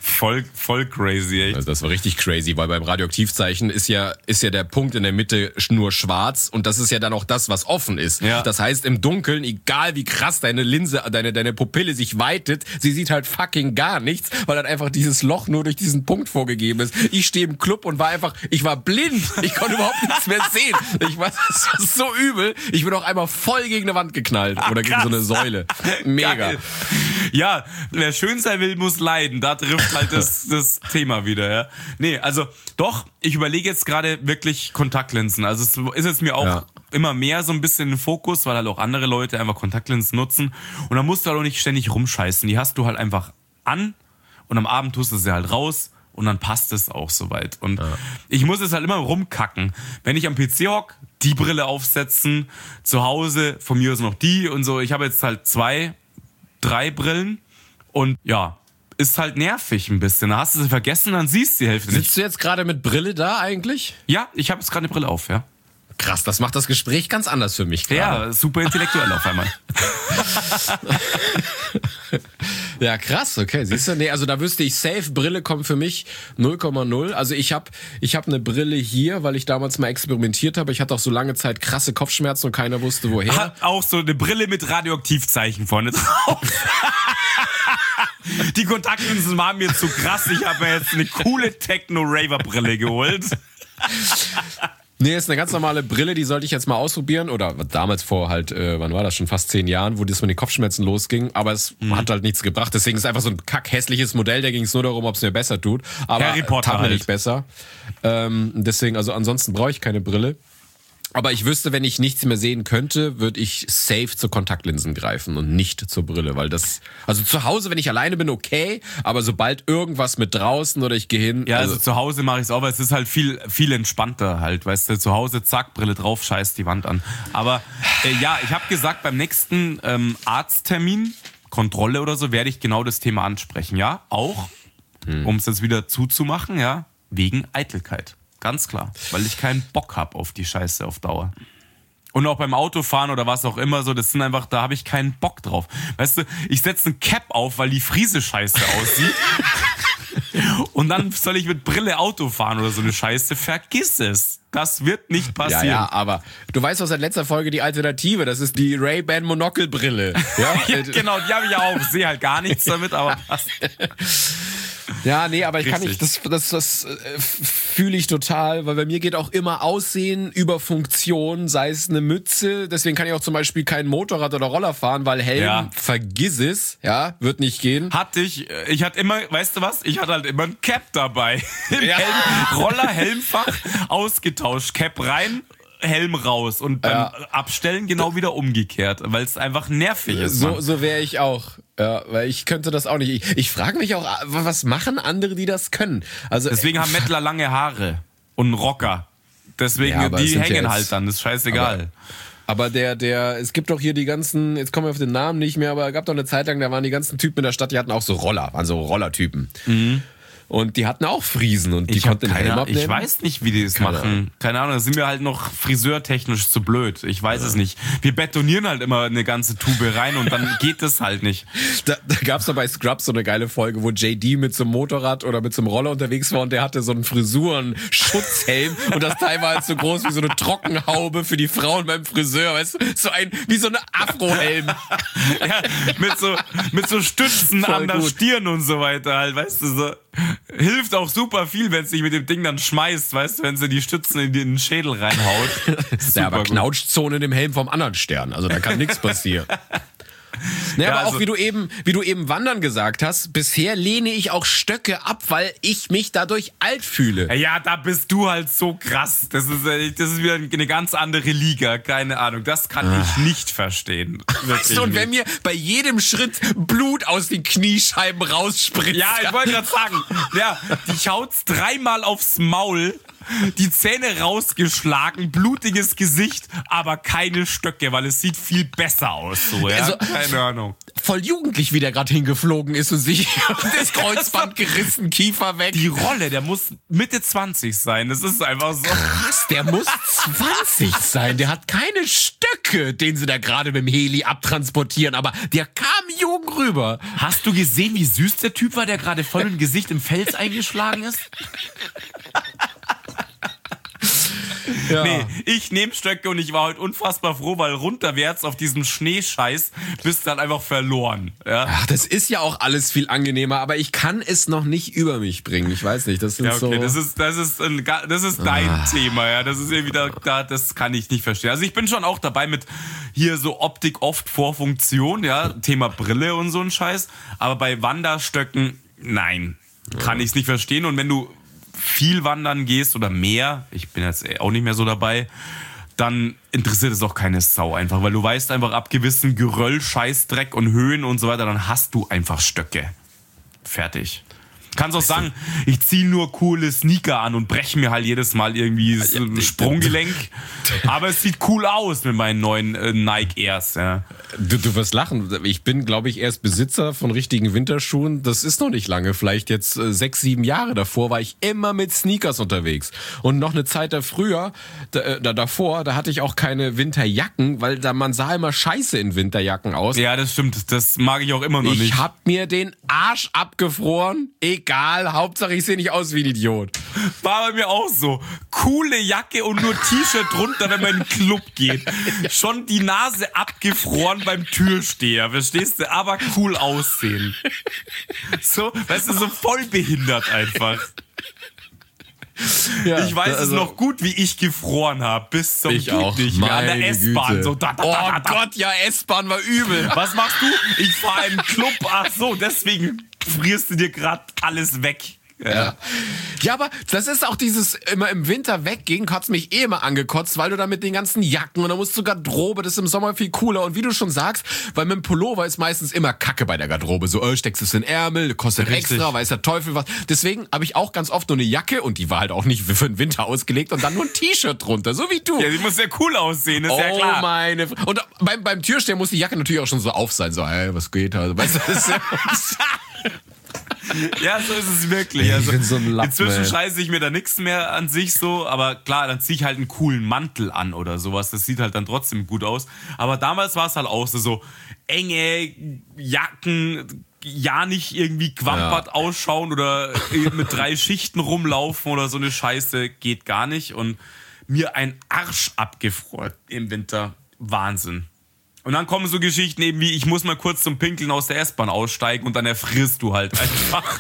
Voll crazy, echt. Also das war richtig crazy, weil beim Radioaktivzeichen ist ja der Punkt in der Mitte nur schwarz und das ist ja dann auch das, was offen ist. Ja. Das heißt, im Dunkeln, egal wie krass deine Linse, deine Pupille sich weitet, sie sieht halt fucking gar nichts, weil dann einfach dieses Loch nur durch diesen Punkt vorgegeben ist. Ich stehe im Club und ich war blind. Ich konnte überhaupt nichts mehr sehen. Das war so übel. Ich bin auch einmal voll gegen eine Wand geknallt oder gegen so eine Säule. Mega. Geil. Ja, wer schön sein will, muss leiden. Da trifft halt das Thema wieder, ja. Nee, also doch, ich überlege jetzt gerade wirklich Kontaktlinsen. Also es ist jetzt mir auch immer mehr so ein bisschen im Fokus, weil halt auch andere Leute einfach Kontaktlinsen nutzen. Und da musst du halt auch nicht ständig rumscheißen. Die hast du halt einfach an und am Abend tust du sie halt raus und dann passt es auch soweit. Und ich muss es halt immer rumkacken. Wenn ich am PC hock, die Brille aufsetzen, zu Hause, von mir aus noch die und so. Ich habe jetzt halt 2, 3 Brillen und ja, ist halt nervig ein bisschen. Da hast du sie vergessen, dann siehst du die Hälfte nicht. Sitzt du jetzt gerade mit Brille da eigentlich? Ja, ich habe jetzt gerade eine Brille auf, ja. Krass, das macht das Gespräch ganz anders für mich gerade. Ja, super intellektuell auf einmal. Ja, krass, okay. Siehst du, nee, also da wüsste ich, safe, Brille kommt für mich 0,0. Also ich hab eine Brille hier, weil ich damals mal experimentiert habe. Ich hatte auch so lange Zeit krasse Kopfschmerzen und keiner wusste woher. Hat auch so eine Brille mit Radioaktivzeichen vorne drauf. Die Kontaktlinsen waren mir zu krass. Ich habe mir jetzt eine coole Techno-Raver-Brille geholt. Nee, ist eine ganz normale Brille, die sollte ich jetzt mal ausprobieren. Oder damals vor halt, wann war das, schon fast 10 Jahren, wo das mit den Kopfschmerzen losging. Aber es hat halt nichts gebracht. Deswegen ist es einfach so ein kackhässliches Modell. Da ging es nur darum, ob es mir besser tut. Aber Harry Potter tat mir halt. nicht besser. Deswegen, also ansonsten brauche ich keine Brille. Aber ich wüsste, wenn ich nichts mehr sehen könnte, würde ich safe zu Kontaktlinsen greifen und nicht zur Brille, weil also zu Hause, wenn ich alleine bin, okay, aber sobald irgendwas mit draußen oder ich gehe hin. Ja, also zu Hause mache ich es auch, weil es ist halt viel, viel entspannter halt, weißt du, zu Hause, zack, Brille drauf, scheiß die Wand an. Aber ja, ich habe gesagt, beim nächsten Arzttermin, Kontrolle oder so, werde ich genau das Thema ansprechen, ja, auch, um es jetzt wieder zuzumachen, ja, wegen Eitelkeit. Ganz klar, weil ich keinen Bock habe auf die Scheiße auf Dauer. Und auch beim Autofahren oder was auch immer so, das sind einfach, da habe ich keinen Bock drauf. Weißt du, ich setze ein Cap auf, weil die Friese scheiße aussieht. Und dann soll ich mit Brille Auto fahren oder so eine Scheiße. Vergiss es. Das wird nicht passieren. Ja, aber du weißt aus der letzten Folge die Alternative, das ist die Ray-Ban Monokelbrille. Ja? Ja, genau, die habe ich ja auch. Sehe halt gar nichts damit, aber passt. Ja, nee, aber ich kann Richtig. nicht, das fühle ich total, weil bei mir geht auch immer Aussehen über Funktion, sei es eine Mütze, deswegen kann ich auch zum Beispiel kein Motorrad oder Roller fahren, weil Helm, vergiss es, ja, wird nicht gehen. Ich hatte immer, weißt du was? Ich hatte halt immer ein Cap dabei. Im Ja. Roller, Helmfach, ausgetauscht, Cap rein, Helm raus und beim Abstellen genau wieder umgekehrt, weil es einfach nervig ist. So wäre ich auch. Ja, weil ich könnte das auch nicht. Ich frage mich auch, was machen andere, die das können? Also Deswegen haben Mettler lange Haare und einen Rocker. Deswegen, Ja, aber es die sind ja hängen jetzt- halt dann, das ist scheißegal. Aber es gibt doch hier die ganzen, jetzt kommen wir auf den Namen nicht mehr, aber es gab doch eine Zeit lang, da waren die ganzen Typen in der Stadt, die hatten auch so Roller, waren so Rollertypen. Und die hatten auch Friesen und die Ich, hab konnten den Helm abnehmen. ich weiß nicht, wie die das machen. Keine Ahnung, da sind wir halt noch friseurtechnisch zu blöd. Ich weiß es nicht. Wir betonieren halt immer eine ganze Tube rein und dann geht das halt nicht. Da gab's doch bei Scrubs so eine geile Folge, wo JD mit so einem Motorrad oder mit so einem Roller unterwegs war und der hatte so einen Frisuren-Schutzhelm und das Teil war halt so groß wie so eine Trockenhaube für die Frauen beim Friseur, weißt du? Wie so eine Afrohelm. Ja, mit so Stützen Voll an der gut. Stirn und so weiter halt, weißt du, so. Hilft auch super viel, wenn es sich mit dem Ding dann schmeißt, weißt du, wenn sie die Stützen in den Schädel reinhaut. Ja, aber gut. Knautschzone in dem Helm vom anderen Stern, also da kann nichts passieren. Ja, aber also- auch wie du eben Wandern gesagt hast, bisher lehne ich auch Stöcke ab, weil ich mich dadurch alt fühle. Ja, da bist du halt so krass. Das ist wieder eine ganz andere Liga, keine Ahnung. Das kann ich nicht verstehen. Weißt du, und wenn mir bei jedem Schritt Blut aus den Kniescheiben rausspritzt. Ja, ich wollte gerade sagen, ja, die haut's 3-mal aufs Maul, die Zähne rausgeschlagen, blutiges Gesicht, aber keine Stöcke, weil es sieht viel besser aus. So, ja? Also- Keine Ahnung. voll jugendlich, wie der gerade hingeflogen ist und sich das Kreuzband gerissen, Kiefer weg. Die Rolle, der muss Mitte 20 sein. Das ist einfach so. Krass, der muss 20 sein. Der hat keine Stöcke, den sie da gerade mit dem Heli abtransportieren, aber der kam jung rüber. Hast du gesehen, wie süß der Typ war, der gerade voll im Gesicht im Fels eingeschlagen ist? Ja. Nee, ich nehme Stöcke und ich war heute unfassbar froh, weil runterwärts auf diesem Schneescheiß bist du dann einfach verloren. Ja, Ach, das ist ja auch alles viel angenehmer, aber ich kann es noch nicht über mich bringen. Ich weiß nicht, das sind ja okay, so... das ist dein Thema, ja. Das ist irgendwie das kann ich nicht verstehen. Also ich bin schon auch dabei mit hier so Optik oft vor Funktion, ja, Thema Brille und so ein Scheiß. Aber bei Wanderstöcken, nein, kann ich es nicht verstehen. Und wenn du viel wandern gehst oder mehr, ich bin jetzt auch nicht mehr so dabei, dann interessiert es auch keine Sau einfach, weil du weißt einfach, ab gewissen Geröll, Scheißdreck und Höhen und so weiter, dann hast du einfach Stöcke. Fertig. Kannst auch sagen, ich ziehe nur coole Sneaker an und breche mir halt jedes Mal irgendwie so ein Sprunggelenk. Aber es sieht cool aus mit meinen neuen Nike Airs. Ja. Du wirst lachen. Ich bin, glaube ich, erst Besitzer von richtigen Winterschuhen. Das ist noch nicht lange. Vielleicht jetzt 6, 7 Jahre. Davor war ich immer mit Sneakers unterwegs. Und noch eine Zeit davor, da hatte ich auch keine Winterjacken, weil man sah immer scheiße in Winterjacken aus. Ja, das stimmt. Das mag ich auch immer noch nicht. Ich hab mir den Arsch abgefroren. Egal, Hauptsache ich sehe nicht aus wie ein Idiot. War bei mir auch so. Coole Jacke und nur T-Shirt drunter, wenn man in den Club geht. Schon die Nase abgefroren beim Türsteher, verstehst du? Aber cool aussehen. So, weißt du, so voll behindert einfach. Ja, Ich weiß es noch gut, wie ich gefroren habe. Bis zum Ich geht auch. nicht mehr. An der Meine S-Bahn. Güte. So, Oh Gott, ja, S-Bahn war übel. Was machst du? Ich fahre in den Club. Ach so, deswegen frierst du dir gerade alles weg. Ja, aber das ist auch dieses immer im Winter weggehen, hat's mich eh immer angekotzt, weil du da mit den ganzen Jacken und dann musst du Garderobe, das ist im Sommer viel cooler. Und wie du schon sagst, weil mit dem Pullover ist meistens immer Kacke bei der Garderobe. So, steckst es in den Ärmel, kostet Richtig. extra, weiß der Teufel was. Deswegen habe ich auch ganz oft nur eine Jacke und die war halt auch nicht für den Winter ausgelegt und dann nur ein T-Shirt drunter, so wie du. Ja, die muss ja cool aussehen, ist ja Oh klar. meine... Und beim Türsteher muss die Jacke natürlich auch schon so auf sein, so, ey, was geht? Also, weißt du, das ist Ja, so ist es wirklich. Ich Also, bin so ein Lappen, inzwischen ey. scheiße ich mir da nichts mehr an sich so, aber klar, dann ziehe ich halt einen coolen Mantel an oder sowas. Das sieht halt dann trotzdem gut aus. Aber damals war es halt auch so enge Jacken, ja nicht irgendwie quampert ausschauen oder mit 3 Schichten rumlaufen oder so eine Scheiße, geht gar nicht. Und mir ein Arsch abgefroren im Winter. Wahnsinn. Und dann kommen so Geschichten eben wie, ich muss mal kurz zum Pinkeln aus der S-Bahn aussteigen und dann erfrierst du halt einfach.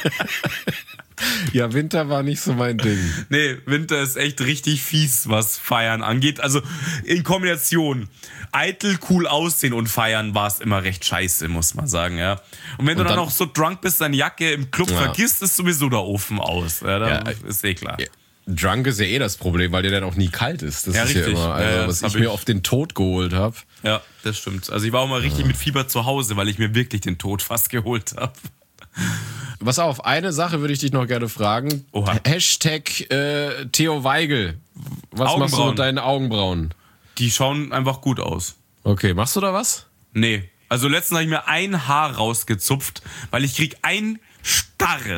ja, Winter war nicht so mein Ding. Nee, Winter ist echt richtig fies, was Feiern angeht. Also in Kombination, eitel, cool aussehen und feiern war es immer recht scheiße, muss man sagen, ja. Und wenn du dann noch so drunk bist, deine Jacke im Club vergisst, ist sowieso der Ofen aus. Ja, dann ist eh klar. Ja. Drunk ist ja eh das Problem, weil der dann auch nie kalt ist. Das Ja, ist richtig. ja immer, Ja, was das ich hab mir ich. auf den Tod geholt habe. Ja, das stimmt. Also ich war auch mal richtig mit Fieber zu Hause, weil ich mir wirklich den Tod fast geholt habe. Pass auf, eine Sache würde ich dich noch gerne fragen. Oha. Hashtag Theo Weigel. Was machst du Augenbrauen. mit deinen Augenbrauen? Die schauen einfach gut aus. Okay, machst du da was? Nee. Also letztens habe ich mir ein Haar rausgezupft, weil ich krieg ein starres,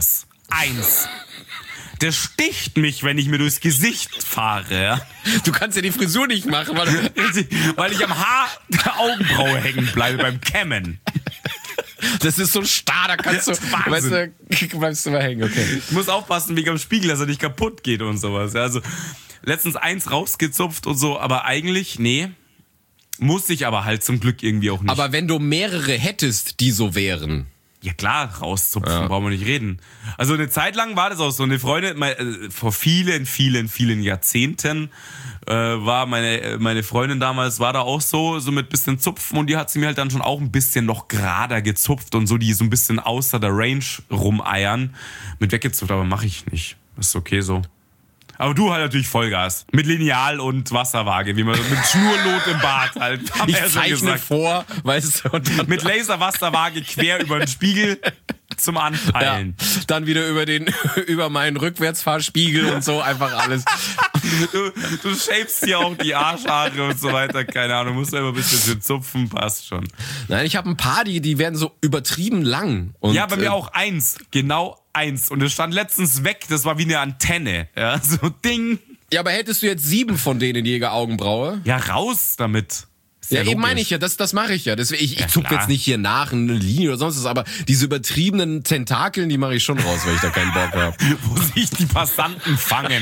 1. Der sticht mich, wenn ich mir durchs Gesicht fahre. Ja? Du kannst ja die Frisur nicht machen, weil ich am Haar der Augenbraue hängen bleibe beim Kämmen. Das ist so starr, da kannst du, weißt du, bleibst du mal hängen, okay. Ich muss aufpassen wegen am Spiegel, dass er nicht kaputt geht und sowas. Ja, also letztens 1 rausgezupft und so, aber eigentlich, nee, muss ich aber halt zum Glück irgendwie auch nicht. Aber wenn du mehrere hättest, die so wären... Ja klar, rauszupfen, brauchen wir nicht reden. Also eine Zeit lang war das auch so. Eine Freundin, vor vielen Jahrzehnten war meine Freundin damals, war da auch so mit bisschen Zupfen und die hat sie mir halt dann schon auch ein bisschen noch gerader gezupft und so, die so ein bisschen außer der Range rumeiern. Mit weggezupft, aber mache ich nicht. Das ist okay so. Aber du halt natürlich Vollgas. Mit Lineal und Wasserwaage, wie man mit Schnurlot im Bart halt. Ich zeichne vor, weißt du. Und dann mit Laserwasserwaage quer über den Spiegel zum Anpeilen. Ja, dann wieder über meinen Rückwärtsfahrspiegel und so, einfach alles. Du shapest hier auch die Arschhaare und so weiter, keine Ahnung, musst du immer ein bisschen zupfen, passt schon. Nein, ich habe ein paar, die werden so übertrieben lang. Und, ja, bei mir auch 1, genau 1. Und es stand letztens weg, das war wie eine Antenne. Ja, so Ding. Ja, aber hättest du jetzt 7 von denen in jeder Augenbraue? Ja, raus damit. Ja, eben meine ich ja, das mache ich ja. Deswegen, ich zuck jetzt nicht hier nach eine Linie oder sonst was, aber diese übertriebenen Tentakeln, die mache ich schon raus, weil ich da keinen Bock habe. Wo sich die Passanten fangen.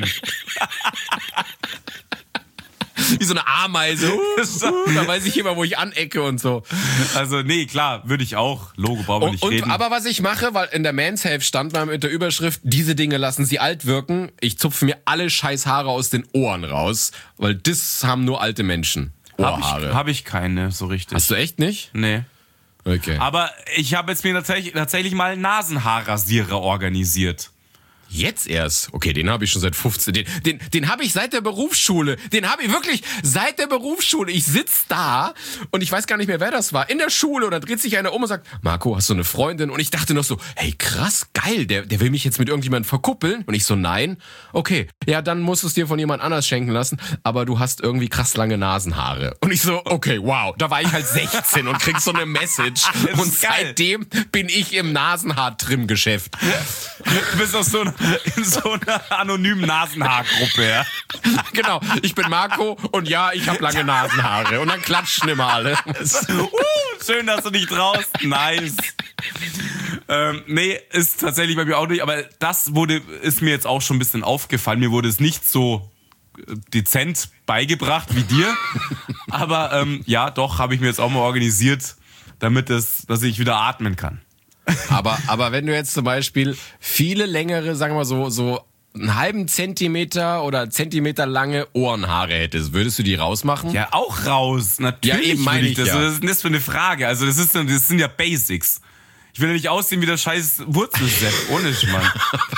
Wie so eine Ameise. Da weiß ich immer, wo ich anecke und so. Also nee, klar, würde ich auch. Logo brauchen wir nicht reden. Aber was ich mache, weil in der Man's Health stand mal mit der Überschrift, diese Dinge lassen sie alt wirken. Ich zupfe mir alle scheiß Haare aus den Ohren raus, weil das haben nur alte Menschen. Ohrhaare. Hab ich keine, so richtig. Hast du echt nicht? Nee. Okay. Aber ich habe jetzt mir tatsächlich mal einen Nasenhaarrasierer organisiert. Jetzt erst? Okay, den habe ich schon seit 15. Den habe ich seit der Berufsschule. Den habe ich wirklich seit der Berufsschule. Ich sitz da und ich weiß gar nicht mehr, wer das war. In der Schule und da dreht sich einer um und sagt, Marco, hast du eine Freundin? Und ich dachte noch so, hey krass, geil, der will mich jetzt mit irgendjemandem verkuppeln. Und ich so, nein. Okay, ja, dann musst du es dir von jemand anders schenken lassen. Aber du hast irgendwie krass lange Nasenhaare. Und ich so, okay, wow. Da war ich halt 16 und krieg so eine Message. Und seitdem bin ich im Nasenhaar-Trim-Geschäft. Du bist aus in so einer anonymen Nasenhaargruppe, ja. Genau, ich bin Marco und ja, ich habe lange Nasenhaare. Und dann klatschen immer alle. Schön, dass du dich traust. Nice. Nee, ist tatsächlich bei mir auch nicht, aber ist mir jetzt auch schon ein bisschen aufgefallen. Mir wurde es nicht so dezent beigebracht wie dir. Aber ja, doch, habe ich mir jetzt auch mal organisiert, dass ich wieder atmen kann. Aber wenn du jetzt zum Beispiel viele längere, sagen wir mal so einen halben Zentimeter oder Zentimeter lange Ohrenhaare hättest, würdest du die rausmachen? Ja, auch raus. Natürlich. Ja, eben meine ich das. ja. Was ist denn das für eine Frage? Also das sind ja Basics. Ich will ja nicht aussehen wie der scheiß Wurzelsepp. Ohne Schmarrn.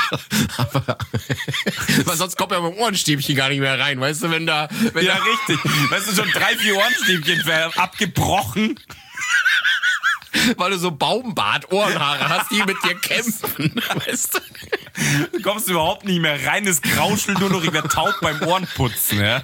Weil sonst kommt ja beim Ohrenstäbchen gar nicht mehr rein, weißt du, wenn ja, richtig. Weißt du, schon 3-4 Ohrenstäbchen abgebrochen. Weil du so Baumbart-Ohrenhaare hast, die mit dir kämpfen, weißt du? Du kommst überhaupt nicht mehr rein, das Grauschelt nur noch, ich werde taub beim Ohrenputzen, ja.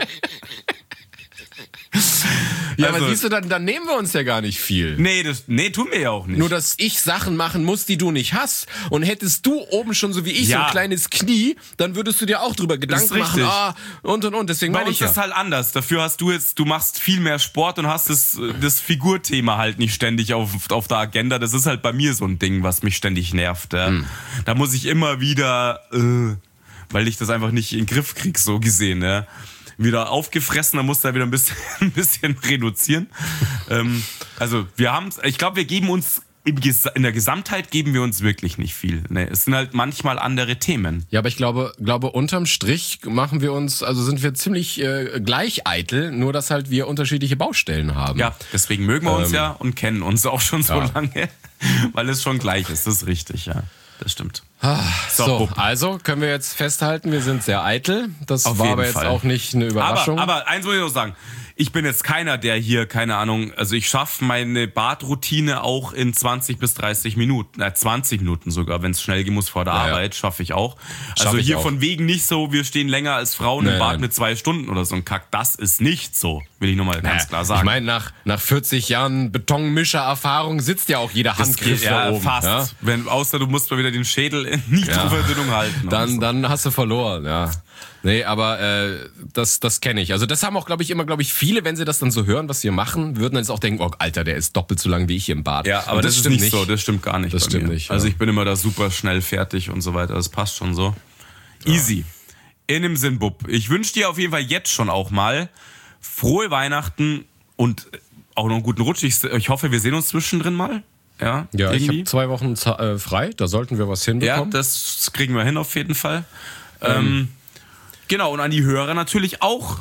Ja, also, aber siehst du, dann nehmen wir uns ja gar nicht viel. Nee, tun wir ja auch nicht. Nur, dass ich Sachen machen muss, die du nicht hast. Und hättest du oben schon so wie ich so ein kleines Knie, dann würdest du dir auch drüber Gedanken machen. Und. Deswegen meine ich das ist halt anders. Dafür hast du machst viel mehr Sport und hast das Figurthema halt nicht ständig auf der Agenda. Das ist halt bei mir so ein Ding, was mich ständig nervt. Ja. Da muss ich immer wieder, weil ich das einfach nicht in den Griff krieg, so gesehen, ja. Wieder aufgefressen, dann musst du da wieder ein bisschen reduzieren. Also ich glaube, wir geben uns in der Gesamtheit geben wir uns wirklich nicht viel. Nee, es sind halt manchmal andere Themen. Ja, aber ich glaube, unterm Strich sind wir ziemlich gleich eitel, nur dass halt wir unterschiedliche Baustellen haben. Ja, deswegen mögen wir uns ja und kennen uns auch schon so lange, weil es schon gleich ist. Das ist richtig, ja. Das stimmt. So, also können wir jetzt festhalten, wir sind sehr eitel. Das war aber jetzt auch nicht eine Überraschung. Aber eins muss ich noch sagen. ich bin jetzt keiner, der hier, keine Ahnung, also ich schaffe meine Badroutine auch in 20 bis 30 Minuten, 20 Minuten sogar, wenn es schnell gehen muss vor der Arbeit, schaffe ich auch. Also hier von wegen nicht so, wir stehen länger als Frauen im Bad mit 2 Stunden oder so ein Kack, das ist nicht so, will ich nochmal ganz klar sagen. Ich meine, nach 40 Jahren Betonmischer-Erfahrung sitzt ja auch jeder Handgriff da oben. Fast. Ja? Außer du musst mal wieder den Schädel in Nitroverdünnung halten. Dann hast du verloren, ja. Nee, aber das kenne ich. Also das haben auch, glaube ich, viele, wenn sie das dann so hören, was wir machen, würden dann jetzt auch denken, oh, Alter, der ist doppelt so lang wie ich hier im Bad. Ja, aber das ist nicht so, das stimmt gar nicht. Das stimmt nicht. Also ich bin immer da super schnell fertig und so weiter, das passt schon so. Easy. In dem Sinn, Bub, ich wünsche dir auf jeden Fall jetzt schon auch mal frohe Weihnachten und auch noch einen guten Rutsch. Ich hoffe, wir sehen uns zwischendrin mal. Ja, ich habe 2 Wochen frei, da sollten wir was hinbekommen. Ja, das kriegen wir hin auf jeden Fall. Genau, und an die Hörer natürlich auch.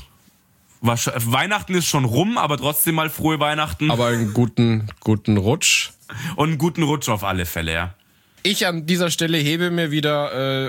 Weihnachten ist schon rum, aber trotzdem mal frohe Weihnachten. Aber einen guten Rutsch. Und einen guten Rutsch auf alle Fälle, ja. Ich an dieser Stelle hebe mir wieder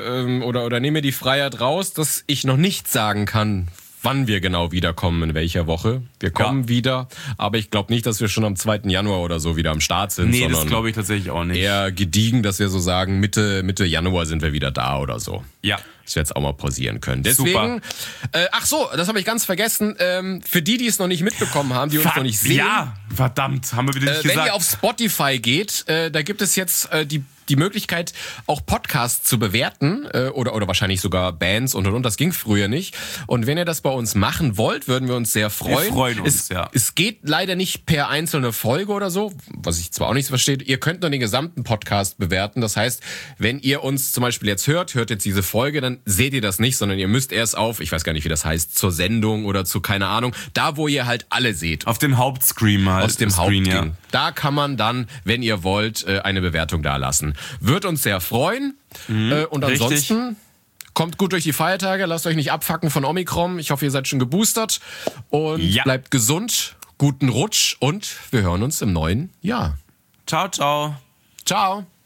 oder nehme die Freiheit raus, dass ich noch nicht sagen kann, wann wir genau wiederkommen, in welcher Woche. Wir kommen wieder, aber ich glaube nicht, dass wir schon am 2. Januar oder so wieder am Start sind. Nee, das glaube ich tatsächlich auch nicht. Eher gediegen, dass wir so sagen, Mitte Januar sind wir wieder da oder so. Ja. Dass wir jetzt auch mal pausieren können. Deswegen, ach so, das habe ich ganz vergessen. Für die es noch nicht mitbekommen haben, die uns noch nicht sehen. Ja, verdammt, haben wir wieder nicht gesagt. Wenn ihr auf Spotify geht, da gibt es jetzt die Möglichkeit, auch Podcasts zu bewerten oder wahrscheinlich sogar Bands und. Das ging früher nicht. Und wenn ihr das bei uns machen wollt, würden wir uns sehr freuen. Wir freuen uns, Es geht leider nicht per einzelne Folge oder so, was ich zwar auch nicht so verstehe. Ihr könnt nur den gesamten Podcast bewerten. Das heißt, wenn ihr uns zum Beispiel jetzt hört jetzt diese Folge, dann seht ihr das nicht, sondern ihr müsst erst auf, ich weiß gar nicht, wie das heißt, zur Sendung oder zu keine Ahnung, da wo ihr halt alle seht. Auf den Hauptscreen halt. Aus dem Hauptding. Ja. Da kann man dann, wenn ihr wollt, eine Bewertung da lassen. Wird uns sehr freuen. Und ansonsten kommt gut durch die Feiertage, lasst euch nicht abfacken von Omikron. Ich hoffe, ihr seid schon geboostert und bleibt gesund, guten Rutsch und wir hören uns im neuen Jahr. Ciao, ciao. Ciao.